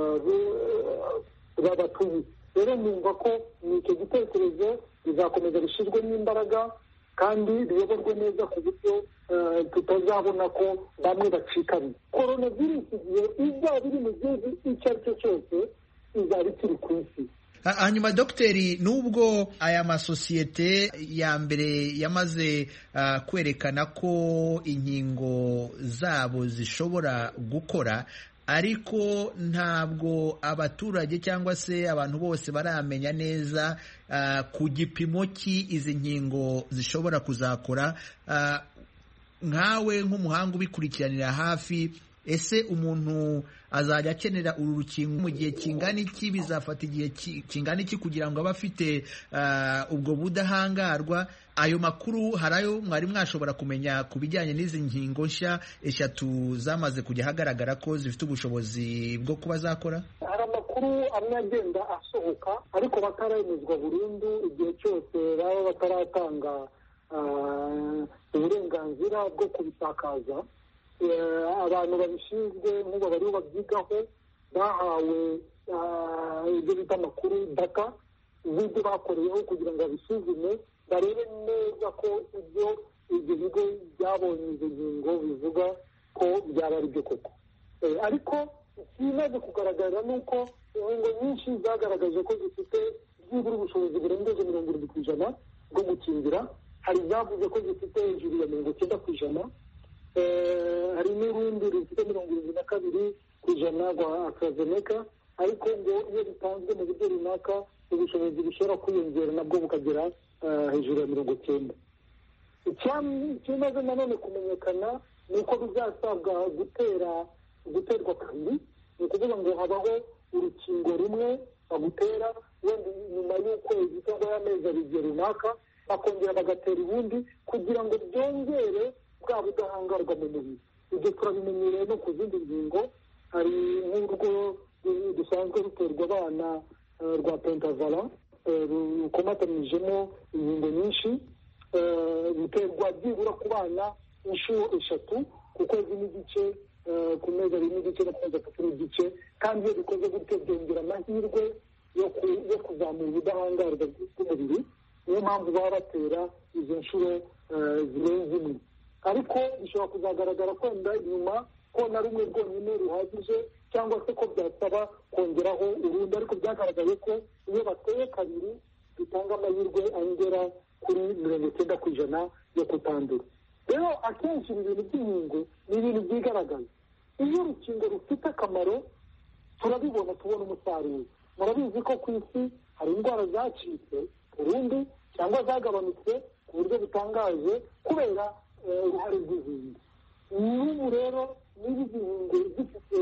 Speaker 2: babatuye. rero numva ko ni icyo gitekerezo bizakomeza bishyirwemo imbaraga kandi biyoborwe neza ku buryo tutazabona ko bamwe bacikanye. korona virusi igihe izaba iri mu gihugu icyo ari cyo cyose izaba ikiri ku isi.
Speaker 1: hanyuma dogiteri, nubwo aya masosiyete ya mbere yamaze uh, kwerekana ko inkingo zabo zishobora gukora, ariko ntabwo abaturage cyangwa se abantu bose baramenya neza uh, ku gipimo ki izi nkingo zishobora kuzakora. Uh, nkawe nk'umuhanga ubikurikiranira hafi, ese umuntu azajya akenera uru rukingo mu gihe kingana iki? Bizafata igihe kingana iki kugira ngo abe afite uh, ubwo budahangarwa? Ayo makuru hari ayo mwari mwashobora kumenya ku bijyanye n'izi nkingo nshya eshatu zamaze kujya hagaragara ko zifite ubushobozi bwo kuba zakora?
Speaker 2: Hari amakuru amwe agenda asohoka ariko bataremezwa burundu, igihe cyose baba bataratanga uburenganzira bwo kubisakaza. Abantu babishinzwe nk'ubu bariho babyigaho bahawe ibyo bita amakuru data z'ibyo bakoreyeho kugira ngo babisuzume barebe neza ko ibyo ibyo bigo byabonye izo ngingo bivuga ko byaba ari byo koko. Ariko ikimaze kugaragara ni uko inkingo nyinshi zagaragaje ko zifite byibura ubushobozi burengeje mirongo irindwi ku ijana bwo gukingira. Hari zavuze ko zifite hejuru ya mirongo icyenda ku ijana, hari n'urundi rufite mirongo irindwi na kabiri ku ijana rwa AstraZeneca, ariko ngo iyo bitanzwe mu buryo runaka ubushobozi bushobora kwiyongera nabwo bukagera hejuru ya mirongo icyenda. Ikimaze nanone kumenyekana ni uko bizasabwa gutera guterwa kabiri, ni ukuvuga ngo habaho urukingo rumwe bagutera wenda nyuma y'ukwezi cyangwa y'amezi abiri runaka, bakongera bagatera ubundi kugira ngo byongere bwa budahangarwa mu mubiri. Ibyo turabimenyereye no ku zindi ngingo. Hari nk'urwo dusanzwe ruterwa abana rwa pentavara rukomatanyijemo ingingo nyinshi, ruterwa byibura ku bana inshuro eshatu ku kwezi n'igice, ku mezi abiri n'igice no ku mezi atatu n'igice, kandi iyo bikoze gutyo byongera amahirwe yo kuzamura ubudahangarwa bw'umubiri. Niyo mpamvu baba batera izo nshuro zirenze imwe. Ariko bishobora kuzagaragara kwenda inyuma ko na rumwe rwonyine ruhagije cyangwa se ko byasaba kongeraho urundi, ariko byagaragaye ko iyo bateye kabiri bitanga amahirwe angera kuri mirongo icyenda ku ijana yo kutandura. Rero akenshi ibi bintu by'inkingo ni ibintu byigaragaza. Iyo urukingo rufite akamaro turabibona, tubona umusaruro. Murabizi ko ku isi hari indwara zacitse burundu cyangwa zagabanutse ku buryo butangaje kubera uruhare rw'inkingo. N'ubu rero niba izi nkingo zifite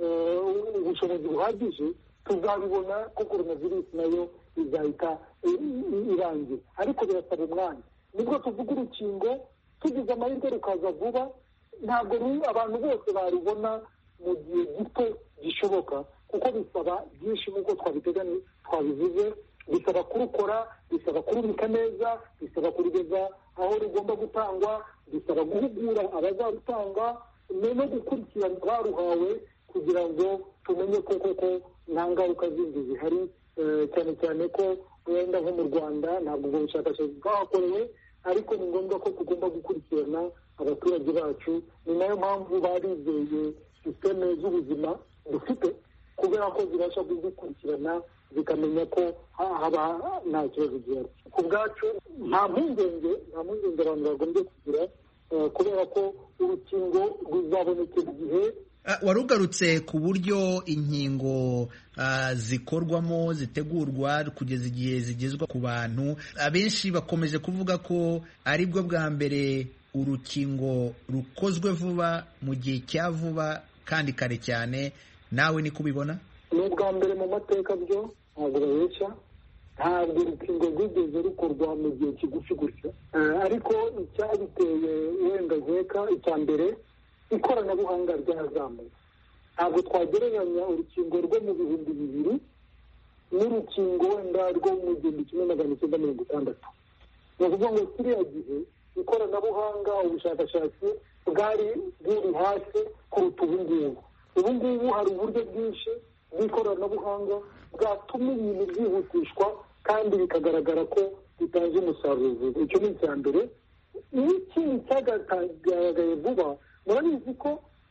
Speaker 2: ubushobozi buhagije tuzabibona ko coronavirus nayo izahita irangira, ariko birasaba umwanya. Nibwo tuvuga urukingo tugize amahirwe rukaza vuba, ntabwo abantu bose barubona mu gihe gito gishoboka, kuko bisaba byinshi nk'uko twabiteganya twabivuze. Bisaba kurukora, bisaba kurubika neza, bisaba kurugeza aho rugomba gutangwa, bisaba guhugura abazarutanga no gukurikirana baruhawe kugira ngo tumenye ko koko nta ngaruka zindi zihari, cyane cyane ko wenda nko mu Rwanda ntabwo ubwo bushakashatsi bwahakorewe, ariko ni ngombwa ko tugomba gukurikirana abaturage bacu. Ni nayo mpamvu barizeye sisiteme z'ubuzima dufite, kubera ko zibasha kuzikurikirana zikamenya ko haba nta kibazo gihari. Ku bwacu nta mpungenge nta mpungenge abantu bagombye kugira, kubera ko urukingo ruzabonekera igihe.
Speaker 1: Warugarutse ku buryo inkingo zikorwamo zitegurwa kugeza igihe zigezwa ku bantu. Abenshi bakomeje kuvuga ko ari bwo bwa mbere urukingo rukozwe vuba mu gihe cya vuba kandi kare cyane. Nawe ni kubibona?
Speaker 2: Ni ubwa mbere mu mateka byo ntabwo babeshya, ntabwo urukingo rwigeze rukorwa mu gihe kigufi gutya. Ariko icyabiteye wenda nkeka icya mbere, ikoranabuhanga ryazamuye. Ntabwo twagereranya urukingo rwo mu bihumbi bibiri n'urukingo wenda rwo mu gihumbi kimwe magana cyenda mirongo itandatu. Ni ukuvuga ngo kiriya gihe ikoranabuhanga, ubushakashatsi bwari buri hasi kuruta ubu ngubu. Ubu ngubu hari uburyo bwinshi bw'ikoranabuhanga bwatuma ibintu byihutishwa kandi bikagaragara ko bitanze umusaruro vuba. Icyo ni icya mbere. N'ikindi cyagaragaye vuba, murabizi ko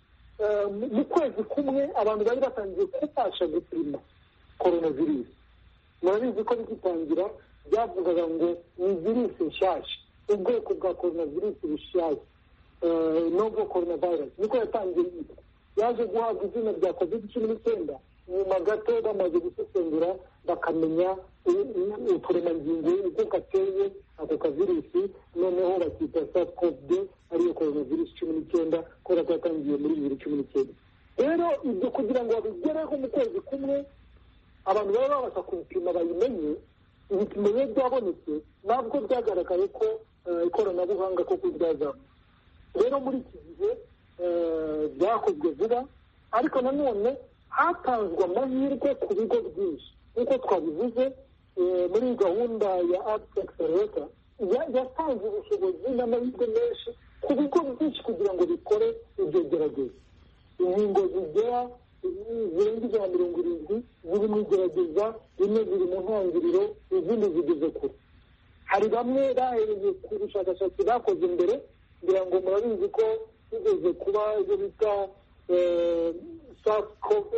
Speaker 2: mu kwezi kumwe abantu bari batangiye kubasha gupima coronavirus. Murabizi ko bigitangira byavugaga ngo ni virusi nshyashya, ubwoko bwa coronavirus bushyashya, novo coronavirus niko yatangiye yitwa. yaje guhabwa izina rya covid cumi n'icyenda nyuma gato bamaze gusesengura bakamenya uturemangingo uko gateye ako kavirusi noneho bakita sars cov deux ariyo coronavirus cumi n'icyenda kubera ko yatangiye muri bibiri cumi n'icyenda. rero ibyo kugira ngo babigereho mu kwezi kumwe abantu baba babasha kubipima bayimenye ibipimo biba byabonetse ntabwo byagaragaye ko ikoranabuhanga koko ryazamutse. rero muri iki gihe byakozwe vuba ariko nanone hatanzwe amahirwe ku bigo byinshi nk'uko twabivuze muri gahunda ya Arts Accelerator yatanze ubushobozi n'amahirwe menshi ku bigo byinshi kugira ngo bikore ibyo gerageza. inkingo zigera zirenga ijana mirongo irindwi ziri mu igerageza, rimwe ziri mu ntangiriro izindi zigeze kure. hari bamwe bahereye ku bushakashatsi bakoze imbere kugira ngo murabizi ko bigeze kuba ibyo bita sars cov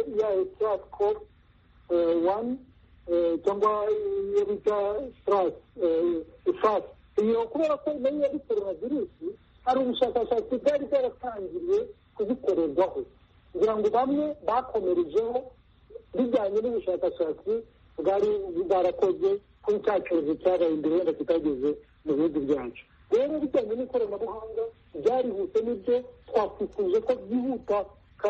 Speaker 2: one cyangwa iyo bita sars. iyo kubera ko nayo yari coronavirusi hari ubushakashatsi bwari bwaratangiriye kuzikorerwaho kugira ngo bamwe bakomerejeho bijyanye n'ubushakashatsi bwari bwarakoze kuri cya cyorezo cyabaye imbere wenda kitageze mu bihugu byacu. rero bijyanye n'ikoranabuhanga byarihuse n'ibyo twakwifuje ko byihuta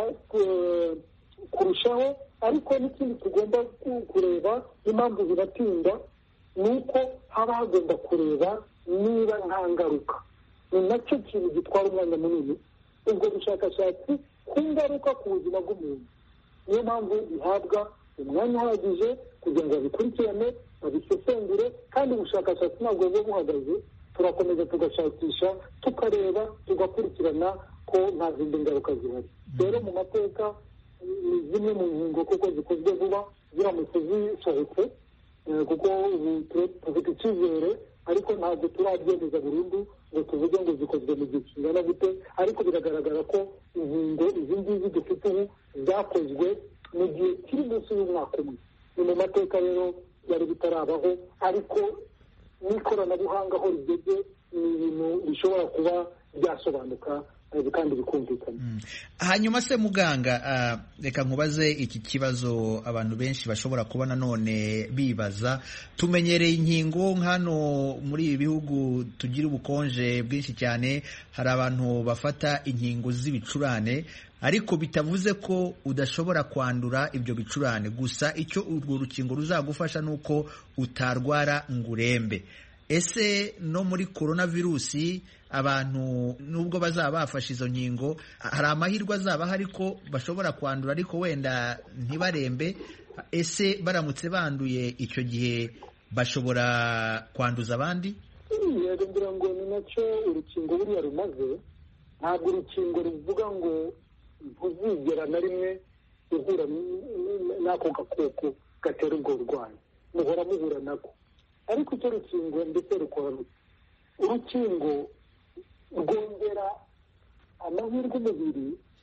Speaker 2: kurushaho, ariko n'ikindi tugomba kureba impamvu biratinda ni uko haba hagomba kureba niba nta ngaruka. ni nacyo kintu gitwara umwanya munini ubwo bushakashatsi ku ngaruka ku buzima bw'umuntu. niyo mpamvu bihabwa umwanya uhagije kugira ngo babikurikirane babisesengure, kandi ubushakashatsi ntabwo buba buhagaze, turakomeza tugashakisha tukareba tugakurikirana ko nta zindi ngaruka zihari. rero mu mateka zimwe mu nkingo kuko zikozwe vuba ziramutse zisohotse kuko ubu dufite icyizere ariko ntabwo turabyemeza burundu ngo tuvuge ngo zikozwe mu gihe kingana gute, ariko biragaragara ko inkingo izi ngizi dufite ubu zakozwe mu gihe kiri munsi y'umwaka umwe. ni mu mateka rero byari bitarabaho, ariko n'ikoranabuhanga aho rigeze ni ibintu bishobora kuba byasobanuka kandi bikumvikana.
Speaker 1: hanyuma se muganga, reka nkubaze iki kibazo abantu benshi bashobora kuba nanone bibaza. tumenyereye inkingo hano muri ibi bihugu tugira ubukonje bwinshi cyane, hari abantu bafata inkingo z'ibicurane ariko bitavuze ko udashobora kwandura ibyo bicurane, gusa icyo urwo rukingo ruzagufasha ni uko utarwara ngo urembe. ese no muri coronavirusi abantu nubwo bazaba bafashe izo nkingo hari amahirwe azaba hari ko bashobora kwandura ariko wenda ntibarembe? ese baramutse banduye icyo gihe bashobora kwanduza abandi?
Speaker 2: yego, ngira ngo ni nacyo urukingo buriya rumaze. ntabwo urukingo ruvuga ngo ntuzigera na rimwe uhura n'ako gakoko gatera ubwo burwayi, muhora muhura nako. ariko icyo rukingo ndetse rukora urukingo rwongera amahirwe umubiri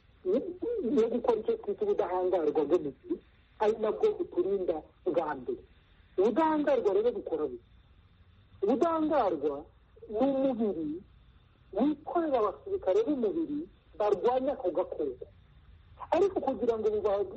Speaker 2: yo gukora icyo twita ubudahangarwa bw'umubiri, ari nabwo buturinda bwa mbere. ubudahangarwa rero bukora buke. ubudahangarwa ni umubiri wikorera abasirikare b'umubiri barwanya ako gakoko, ariko kugira ngo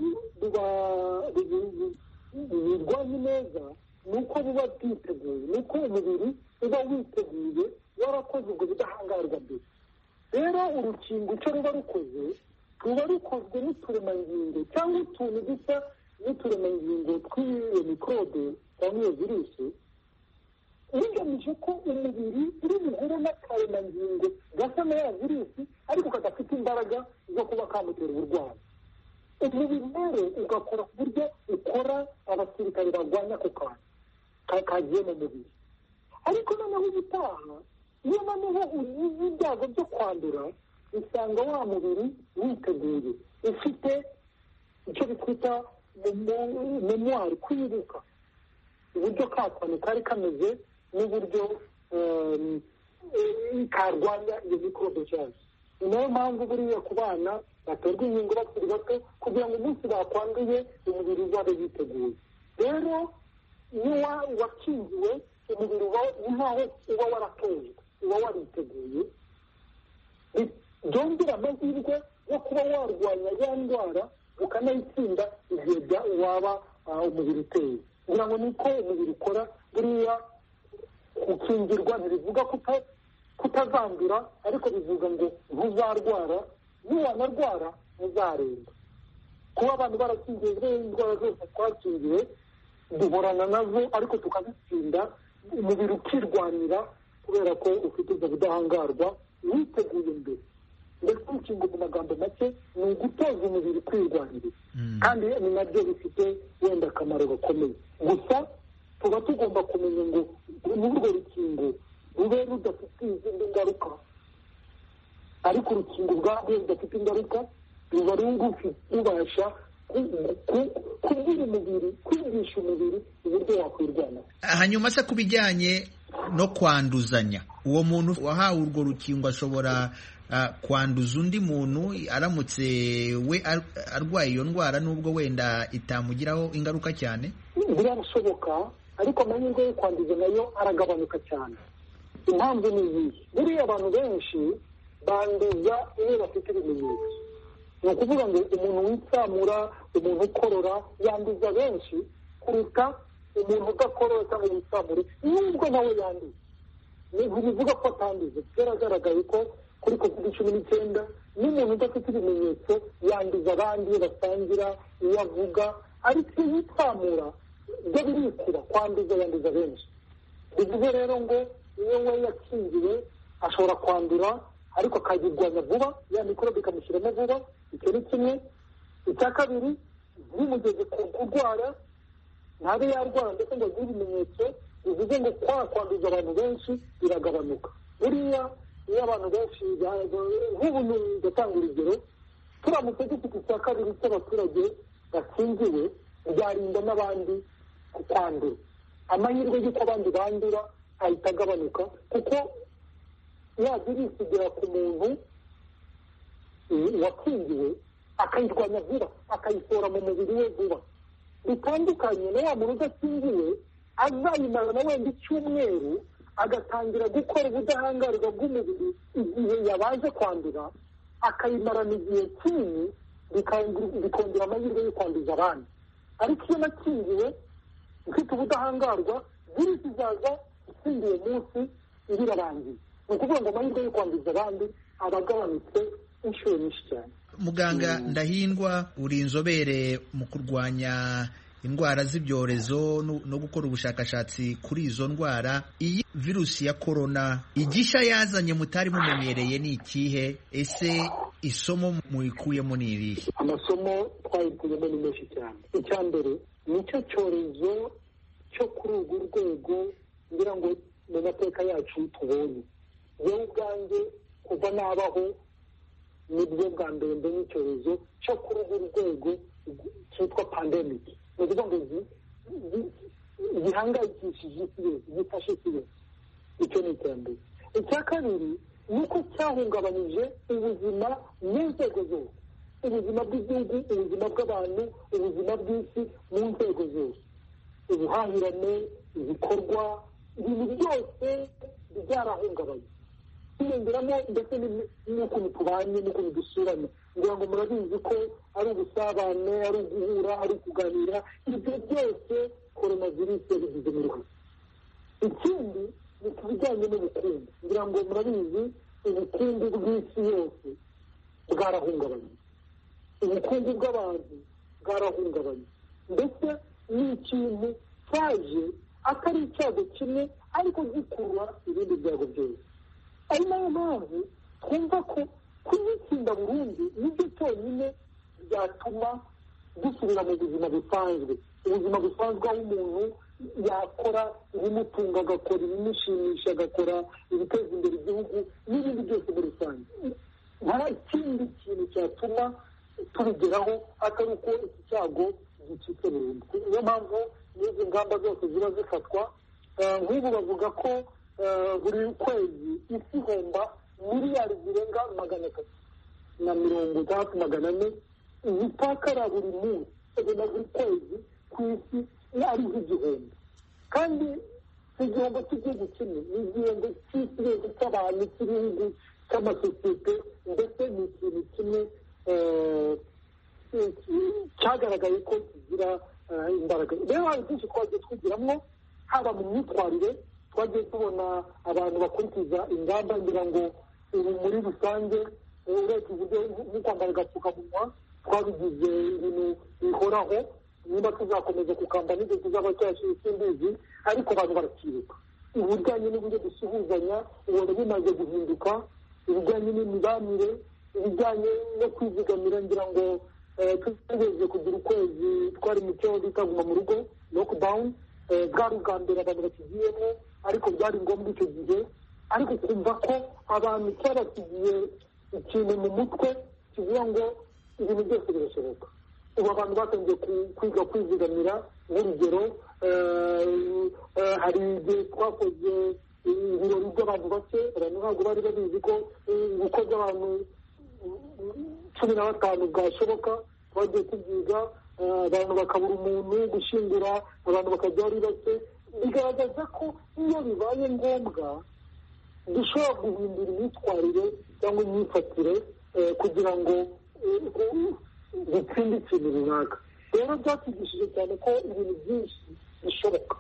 Speaker 2: birwanye neza ni uko buba bwiteguye, ni uko umubiri uba witeguye warakoze ubwo budahangarwa mbere. rero urukingo icyo ruba rukoze ruba rukozwe n'uturemangingo cyangwa utuntu dusa n'uturemangingo tw'iyo mikorobe cyangwa iyo virusi, bigamije ko umubiri uri buhure n'akaremangingo gasa na ya virusi ariko kadafite imbaraga zo kuba kamutera uburwayi. umubiri rero ugakora ku buryo ukora abasirikare barwanya ako kantu kagiye mu mubiri. ariko noneho ubutaha iyo noneho ugize ibyago byo kwandura usanga wa mubiri witeguye, ufite icyo bitwita memwari, kwibuka uburyo ka kantu kari kameze n'uburyo karwanya iyo mikorobe cyane. ni nayo mpamvu buriya ku bana baterwa inkingo bakiri bato kugira ngo umunsi bakwanduye umubiri uzabe witeguye. rero iyo wakingiwe umubiri ni nkaho uba waratojwe, uba wariteguye, byongera amahirwe yo kuba warwanya ya ndwara ukanayitsinda igihe waba umubiri uteye. kugira ngo niko umubiri ukora. buriya gukingirwa ntibivuga kutazandura, ariko bivuga ngo ntuzarwara, niwanarwara ntuzaremba. kuba abantu barakingijwe indwara zose twakingiwe duhorana nazo, ariko tukazitsinda, umubiri ukirwanira kubera ko ufite ubwo budahangarwa witeguye mbere. ndetse urukingo mu magambo make ni ugutoza umubiri kwirwanirira, kandi ni nabyo bifite wenda akamaro gakomeye. gusa tuba tugomba kumenya ngo n'urwo rukingo rube rudafite izindi ngaruka, ariko urukingo ubwarwo rudafite ingaruka ruba rubasha kubwira umubiri, kwigisha umubiri uburyo wakwirwanaho.
Speaker 1: hanyuma se ku bijyanye no kwanduzanya, uwo muntu wahawe urwo rukingo ashobora uh, kwanduza undi muntu aramutse we arwaye iyo ndwara nubwo wenda itamugiraho ingaruka cyane?
Speaker 2: birashoboka, ariko amahirwe yo kwanduza nayo aragabanuka cyane. impamvu ni iyihe? buriya abantu benshi banduza iyo bafite ibimenyetso. ni ukuvuga ngo umuntu witsamura, umuntu ukorora yanduza benshi kuruta umuntu udakorora cyangwa witsamure nubwo nawe yanduza. ntibivuga ko atanduza. byaragaragaye ko kuri covid cumi n'icyenda n'umuntu udafite ibimenyetso yanduza abandi iyo basangira, iyo avuga, ariko iyo yitsamura byo birikura, kwanduza yanduza benshi. bivuze rero ngo iyo we yakingiwe ashobora kwandura ariko akayirwanya vuba, ya mikorobe ikamushyiramo vuba. icyo ni kimwe. icya kabiri, bimugeze ku kurwara ntabe yarwara ndetse ngo agire ibimenyetso, bivuze ngo kwa kwanduza abantu benshi biragabanuka. buriya iyo abantu benshi nk'ubu ndatanga urugero, turamutse dufite icya kabiri cy'abaturage bakingiwe byarinda n'abandi kwandura. amahirwe y'uko abandi bandura ahita agabanuka, kuko ya virusi igera ku muntu wakingiwe akayirwanya vuba, akayisohora mu mubiri we vuba. bitandukanye na wa muntu udakingiwe azayimara na wenda icyumweru agatangira gukora ubudahangarwa bw'umubiri igihe yabaje kwandura, akayimarana igihe kinini, bikongera amahirwe yo kwanduza abandi. ariko iyo nakingiwe ufite ubudahangarwa, virusi izaza itsindiye munsi ibirarangiye. ni ukuvuga ngo amahirwe yo kwanduza abandi aba agabanutse inshuro nyinshi cyane.
Speaker 1: muganga Ndahindwa, uri inzobere mu kurwanya indwara z'ibyorezo no gukora ubushakashatsi kuri izo ndwara. iyi virusi ya korona igisha yazanye mutari mumenyereye ni ikihe? ese isomo muyikuyemo ni irihe?
Speaker 2: amasomo twayikuyemo ni menshi cyane. icya mbere ni cyo cyorezo cyo kuri urwo rwego ngira ngo mu mateka yacu tubonye. yewe ubwanjye kuva nabaho nibwo bwa mbere mbonye icyorezo cyo kuri urwo rwego cyitwa pandemic. ni ukuvuga ngo gihangayikishije isi yose, gifashe isi yose. icyo ni icya mbere. icya kabiri ni uko cyahungabanyije ubuzima mu nzego zose, ubuzima bw'igihugu, ubuzima bw'abantu, ubuzima bw'isi mu nzego zose. ubuhahirane, ibikorwa, ibintu byose byarahungabanye. hiyongeramo ndetse n'ukuntu tubanye n'ukuntu dusuranye. ngira ngo murabizi ko ari ubusabane, ari uguhura, ari ukuganira, ibyo byose coronavirus yabigize mu ruhare. ikindi ni ku bijyanye n'ubukungu. ngira ngo murabizi ubukungu bw'isi yose bwarahungabanye, ubukungu bw'abantu bwarahungabanye. ndetse ni ikintu cyaje atari icyago kimwe, ariko gikurura ibindi byago byose. ari nayo mpamvu twumva ko kuyitsinda burundu nibyo cyonyine byatuma dusubira mu buzima busanzwe. ubuzima busanzwe aho umuntu yakora ibimutunga, agakora ibimushimisha, agakora ibiteza imbere igihugu n'ibindi byose muri rusange. nta kindi kintu cyatuma tubigeraho atari uko iki cyago gicitse burundu. niyo mpamvu n'izi ngamba zose ziba zifatwa. nk'ubu bavuga ko buri kwezi isi ihomba miliyari zirenga magana atatu na mirongo itandatu magana ane zitakara buri munsi, na buri kwezi ku isi ari nk'igihombo. kandi si igihombo cy'igihugu kimwe, ni igihombo cy'isi yose, cy'abantu, cy'ibihugu, cy'amasosiyete, ndetse ni ikintu kimwe cyagaragaye ko kigira imbaraga. Rero hari byinshi twagiye twigiramo, haba mu myitwarire twagiye tubona abantu bakurikiza ingamba, ngira ngo ubu muri rusange urebye uburyo nko kwambara agapfukamunwa twabigize ibintu bihoraho, niba tuzakomeza kukamba n'igihe tuzaba cyashyira ikimbizi, ariko abantu barakibuka. Ibijyanye n'uburyo dusuhuzanya ubona bimaze guhinduka, ibijyanye n'imibanire, ibijyanye no kwizigamira, ngira ngo tugeze kugira ukwezi twari mu cyo bitaguma mu rugo lockdown, bwari ubwa mbere abantu bakigiyemo, ariko byari ngombwa icyo gihe, ariko kumva ko abantu cyabasigiye ikintu mu mutwe kivuga ngo ibintu byose birashoboka. ubu abantu batangiye kwiga kwizigamira. nk'urugero hari igihe twakoze ibirori by'abantu bake, abantu ntabwo bari babizi ko ubukwe bw'abantu cumi na batanu bwashoboka. twagiye tubyiga, abantu bakabura umuntu, gushyingura abantu bakajya ari bake. bigaragaza ko iyo bibaye ngombwa dushobora guhindura imyitwarire cyangwa imyifatire kugira ngo dutsinde ikintu runaka. rero byatwigishije cyane ko ibintu byinshi bishoboka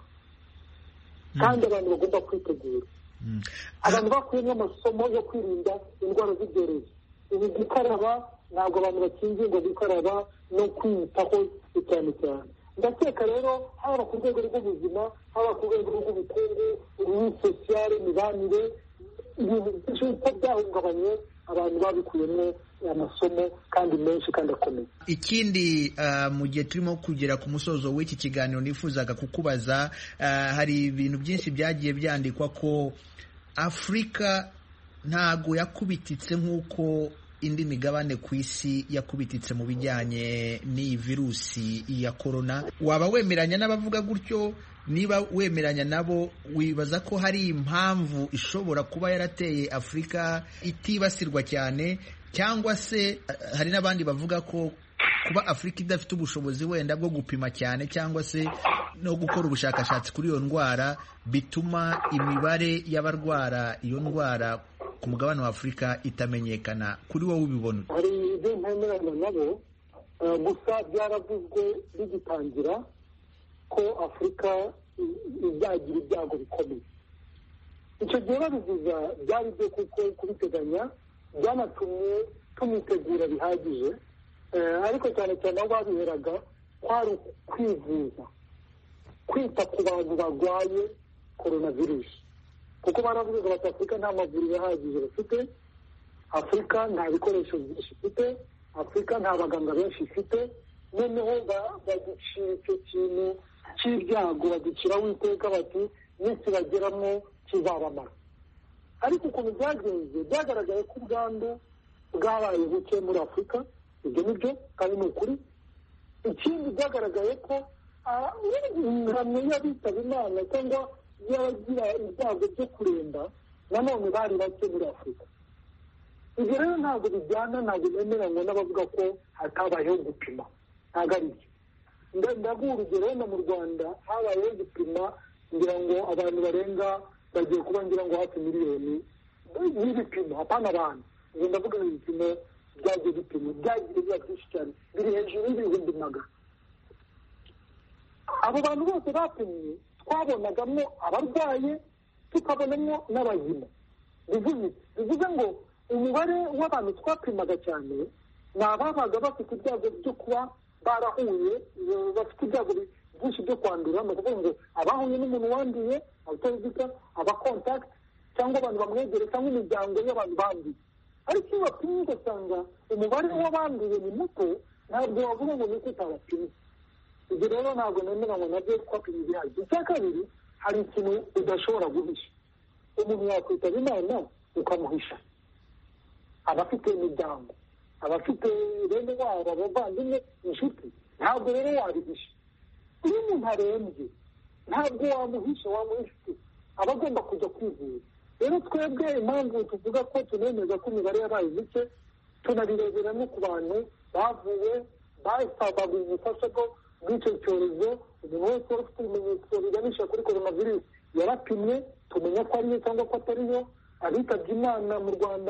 Speaker 2: kandi abantu bagomba kwitegura. abantu bakuyemo amasomo yo kwirinda indwara z'ibyorezo. ibi gukaraba, ntabwo abantu bakingiye ngo gukaraba no kwiyitaho cyane cyane. ndakeka rero haba ku rwego rw'ubuzima, haba ku rwego rw'ubukungu, muri sosiyale, imibanire, ibintu byinshi uko byahungabanye abantu babikuyemo amasomo kandi menshi kandi akomeye.
Speaker 1: Ikindi uh, mu gihe turimo kugera ku musozo w'iki kiganiro nifuzaga kukubaza, uh, hari ibintu byinshi byagiye byandikwa ko Afurika ntago yakubititse nk'uko indi migabane ku isi yakubititse mu bijyanye n'iyi virusi ya korona. Waba wemeranya n'abavuga gutyo? Niba wemeranya nabo, wibaza ko hari impamvu ishobora kuba yarateye Afurika itibasirwa cyane, cyangwa se hari n'abandi bavuga ko kuba Afurika idafite ubushobozi wenda bwo gupima cyane cyangwa se no gukora ubushakashatsi kuri iyo ndwara bituma imibare y'abarwara iyo ndwara ku mugabane wa Afurika itamenyekana? Kuri wowe ubibona?
Speaker 2: Hari ibyo ntemeranya nabo, gusa byaravuzwe bigitangira ko Afurika izagira ibyago bikomeye. icyo gihe babivuga byari byo kuko kubiteganya, byanatumye tumutegura bihagije, ariko cyane cyane aho babiheraga kwari kwivuza, kwita ku bantu barwaye coronavirus, kuko baravuga bati Afurika nta mavuriro ahagije bafite, Afurika nta bikoresho byinshi ifite, Afurika nta baganga benshi ifite. noneho baducira icyo kintu cy'ibyago, baduciraho iteka bati nikibageramo kizabamara. ariko ukuntu byagenze byagaragaye ko ubwandu bwabaye buke muri Afurika, ibyo ni byo kandi ni ukuri. ikindi byagaragaye ko ingano y'abitaba Imana cyangwa y'abagira ibyago byo kuremba nanone bari bake muri Afurika. ibyo rero ntabwo bijyana, ntabwo bemeranywa n'abavuga ko hatabayeho gupima, ntabwo ari byo. ndaguha urugero, wenda mu Rwanda habayeho gupima, ngira ngo abantu barenga bagiye kuba ngira ngo hafi miliyoni y'ibipimo, hapana abantu, ngo ndavuga ibipimo byagiye bipima, byagiye biba byinshi cyane, biri hejuru y'ibihumbi magana. abo bantu bose bapimye twabonagamo abarwaye tukabonamo n'abazima. bivuze ngo umubare w'abantu twapimaga cyane ni ababaga bafite ibyago byo kuba barahuye, bafite ibyago byinshi byo kwandura. ni ukuvuga ngo abahuye n'umuntu wanduye, abatarigita, abakontakiti, cyangwa abantu bamwegereye, cyangwa imiryango y'abantu banduye. ariko iyo bapimye ugasanga umubare w'abanduye ni muto, ntabwo wavuga ngo nuko utabapimye. ibyo rero ntabwo nemeranywa nabyo, twapimye ibihagije. icya kabiri, hari ikintu udashobora guhisha. umuntu yakwitaba Imana ukamuhisha, abafite imiryango, abafite bene wabo, abavandimwe, inshuti, ntabwo rero wabihisha. iyo umuntu arembye ntabwo wamuhisha, wamuhisha aba agomba kujya kwivuza. rero twebwe impamvu tuvuga ko tunemeza ko imibare yabaye mike, tunabirebera no ku bantu bavuwe, basabaga ubufasha bw'icyo cyorezo. umuntu wese wari ufite ibimenyetso biganisha kuri coronavirus yarapimwe, tumenya ko ariyo cyangwa ko atariyo. abitabye Imana mu Rwanda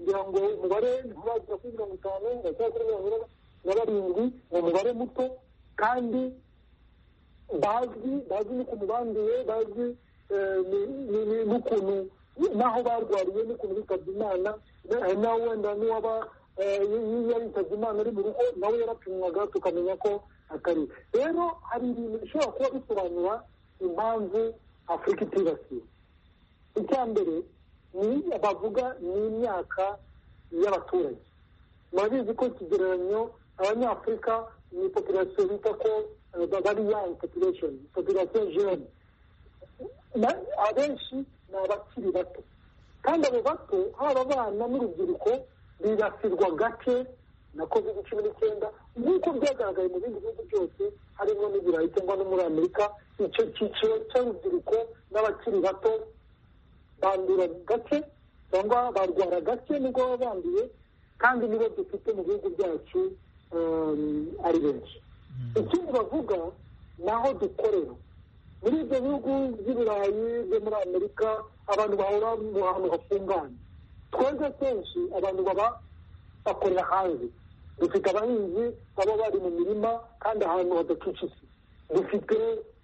Speaker 2: kugira ngo umubare ntibagera kuri mirongo itanu bagera kuri mirongo ine na barindwi ni umubare muto kandi bazwi bazwi n'ukuntu banduye bazwi n'ukuntu n'aho barwariye n'ukuntu bitabye Imana hari nawe wenda n'uwaba yitabye Imana ari mu rugo nawe yarapimwaga tukamenya ko atari. Rero hari ibintu bishobora kuba bisobanura impamvu Afurika itibasiwe. Icya mbere ni bavuga ni imyaka y'abaturage. Murabizi ko ikigereranyo abanyafurika ni population bita ko bari young population, population jeune. Abenshi ni abakiri bato kandi abo bato haba abana n'urubyiruko bibasirwa gake na covid cumi n'icyenda nk'uko byagaragaye mu bindi bihugu byose harimo n'ibirayi cyangwa no muri Amerika. Icyo cyiciro cy'urubyiruko n'abakiri bato bandura gake cyangwa barwara gake nubwo baba banduye kandi nibo dufite mu bihugu byacu ari benshi. Ikindi bavuga naho dukorera muri ibyo bihugu by'ibirayi byo muri Amerika abantu bahora mu hantu hafunganye. Twebwe kenshi abantu baba bakorera hanze. Dufite abahinzi baba bari mu mirima kandi ahantu hadacucitse. Dufite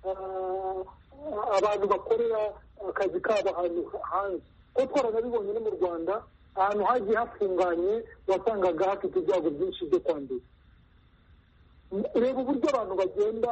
Speaker 2: abantu bakorera akazi kabo ahantu hanze. Ko twaranabibonye no mu Rwanda ahantu hagiye hafunganye wasangaga hafite ibyago byinshi byo kwandura. Reba uburyo abantu bagenda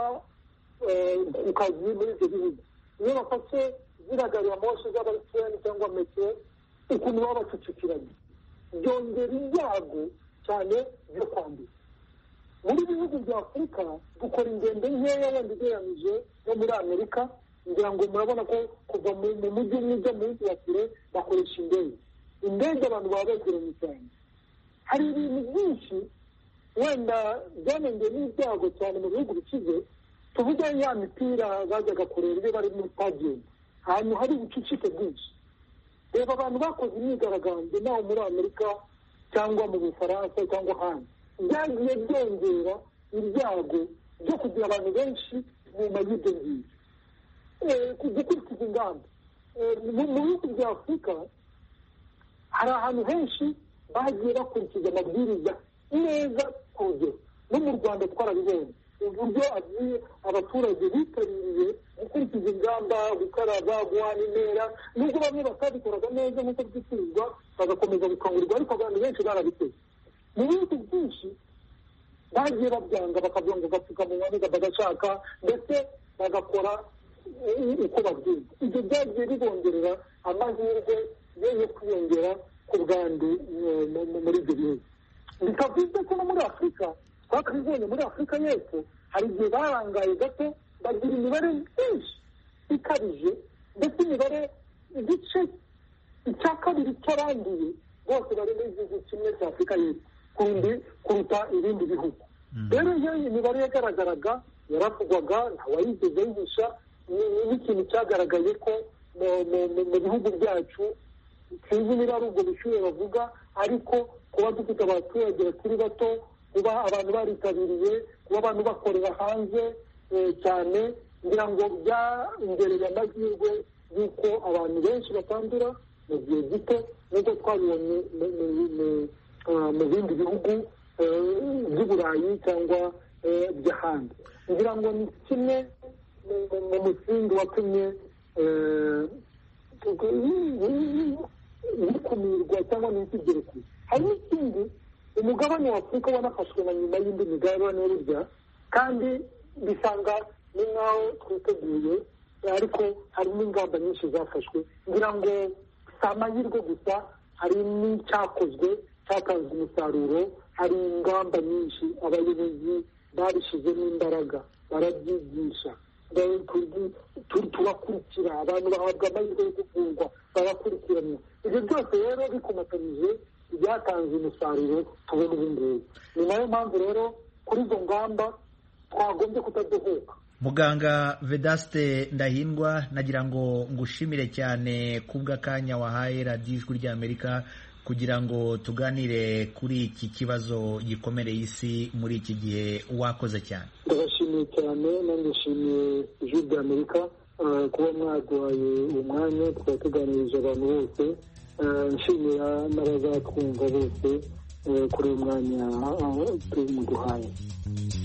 Speaker 2: ku kazi muri ibyo bihugu. Iyo bafashe ziriya gari ya moshi z'abaritiyeni cyangwa metero ukuntu baba bacucikiranye byongera ibyago cyane byo kwandura. Muri bihugu bya Afurika dukora ingendo nkeya wenda ugereranyije no muri Amerika ngira ngo murabona ko kuva mu mujyi umwe ujya mu wundi wa kure bakoresha indege. Indege abantu baba begeranye cyane. Hari ibintu byinshi wenda byanongeye n'ibyago cyane mu bihugu bikize. Tuvuge ya mipira bajyaga kureba iyo bari muri stadium ahantu hari ubucucike bwinshi. Reba abantu bakoze imyigaragambyo naho muri Amerika cyangwa mu Bufaransa cyangwa ahandi byagiye byongera ibyago byo kugira abantu benshi nyuma y'ibyo ngibyo. Gukurikiza ingamba mu bihugu bya Afurika hari ahantu henshi bagiye bakurikiza amabwiriza neza ku rugero. No mu Rwanda twarabibonye uburyo abaturage bitabiriye gukurikiza ingamba, gukaraba, guhana intera, nubwo bamwe batabikoraga neza nk'uko byifuzwa bagakomeza gukangurirwa ariko abantu benshi barabikoze. Mu bihugu byinshi bagiye babyanga bakavuga ngo gapfukamunwa bagashaka ndetse bagakora uko babyumva. Ibyo byagiye bibongerera amahirwe yo kwiyongera ku bwandu muri ibyo bihugu. Bikavuze ko no muri Afurika twakabibonye muri Afurika y'Epfo hari igihe barangaye gato bagira imibare myinshi ikabije ndetse imibare igice icya kabiri cy'abanduye bose bari muri igihugu kimwe cya Afurika y'Epfo kundi kuruta ibindi bihugu. Rero iyo imibare yagaragaraga yaravugwaga ntawayigeze yihisha. N'ikintu cyagaragaye ko mu bihugu byacu sinzi niba ari ubwo bushyuhe bavuga ariko kuba dufite abaturage bakiri bato, kuba abantu baritabiriye, kuba abantu bakorera hanze cyane ngira ngo byongereye amahirwe y'uko abantu benshi batandura mu gihe gito nk'uko twabibonye mu bindi bihugu by'Uburayi cyangwa by'ahandi. Ngira ngo ni kimwe mu musingi watumye bikumirwa cyangwa ntikigereke. Hari n'ikindi umugabane wa Afurika wanafashwe na nyuma y'indi migabane burya kandi bisanga ni nk'aho twiteguye ariko hari n'ingamba nyinshi zafashwe. Ngira ngo si amahirwe gusa, hari n'icyakozwe cyatanze umusaruro, hari ingamba nyinshi abayobozi babishyizemo imbaraga barabyigisha tubakurikira, abantu bahabwa amahirwe yo kuvurwa barakurikirana. Ibyo byose rero bikomatanyije byatanze umusaruro tubona ubu ngubu. Ni nayo mpamvu rero kuri izo ngamba twagombye kutadohoka.
Speaker 1: Muganga Vedaste Ndahindwa, nagira ngo ngushimire cyane kubw'akanya wahaye radiyo Ijwi ry'Amerika kugira ngo tuganire kuri iki kibazo gikomereye isi muri iki gihe. Wakoze cyane.
Speaker 2: Ndabashimiye cyane nanjye nshimiye Ijwi ry'Amerika kuba mwaduhaye umwanya tukaba tuganirije abantu bose nshimira n'abazatwumva bose kuri uyu mwanya tumuduhaye.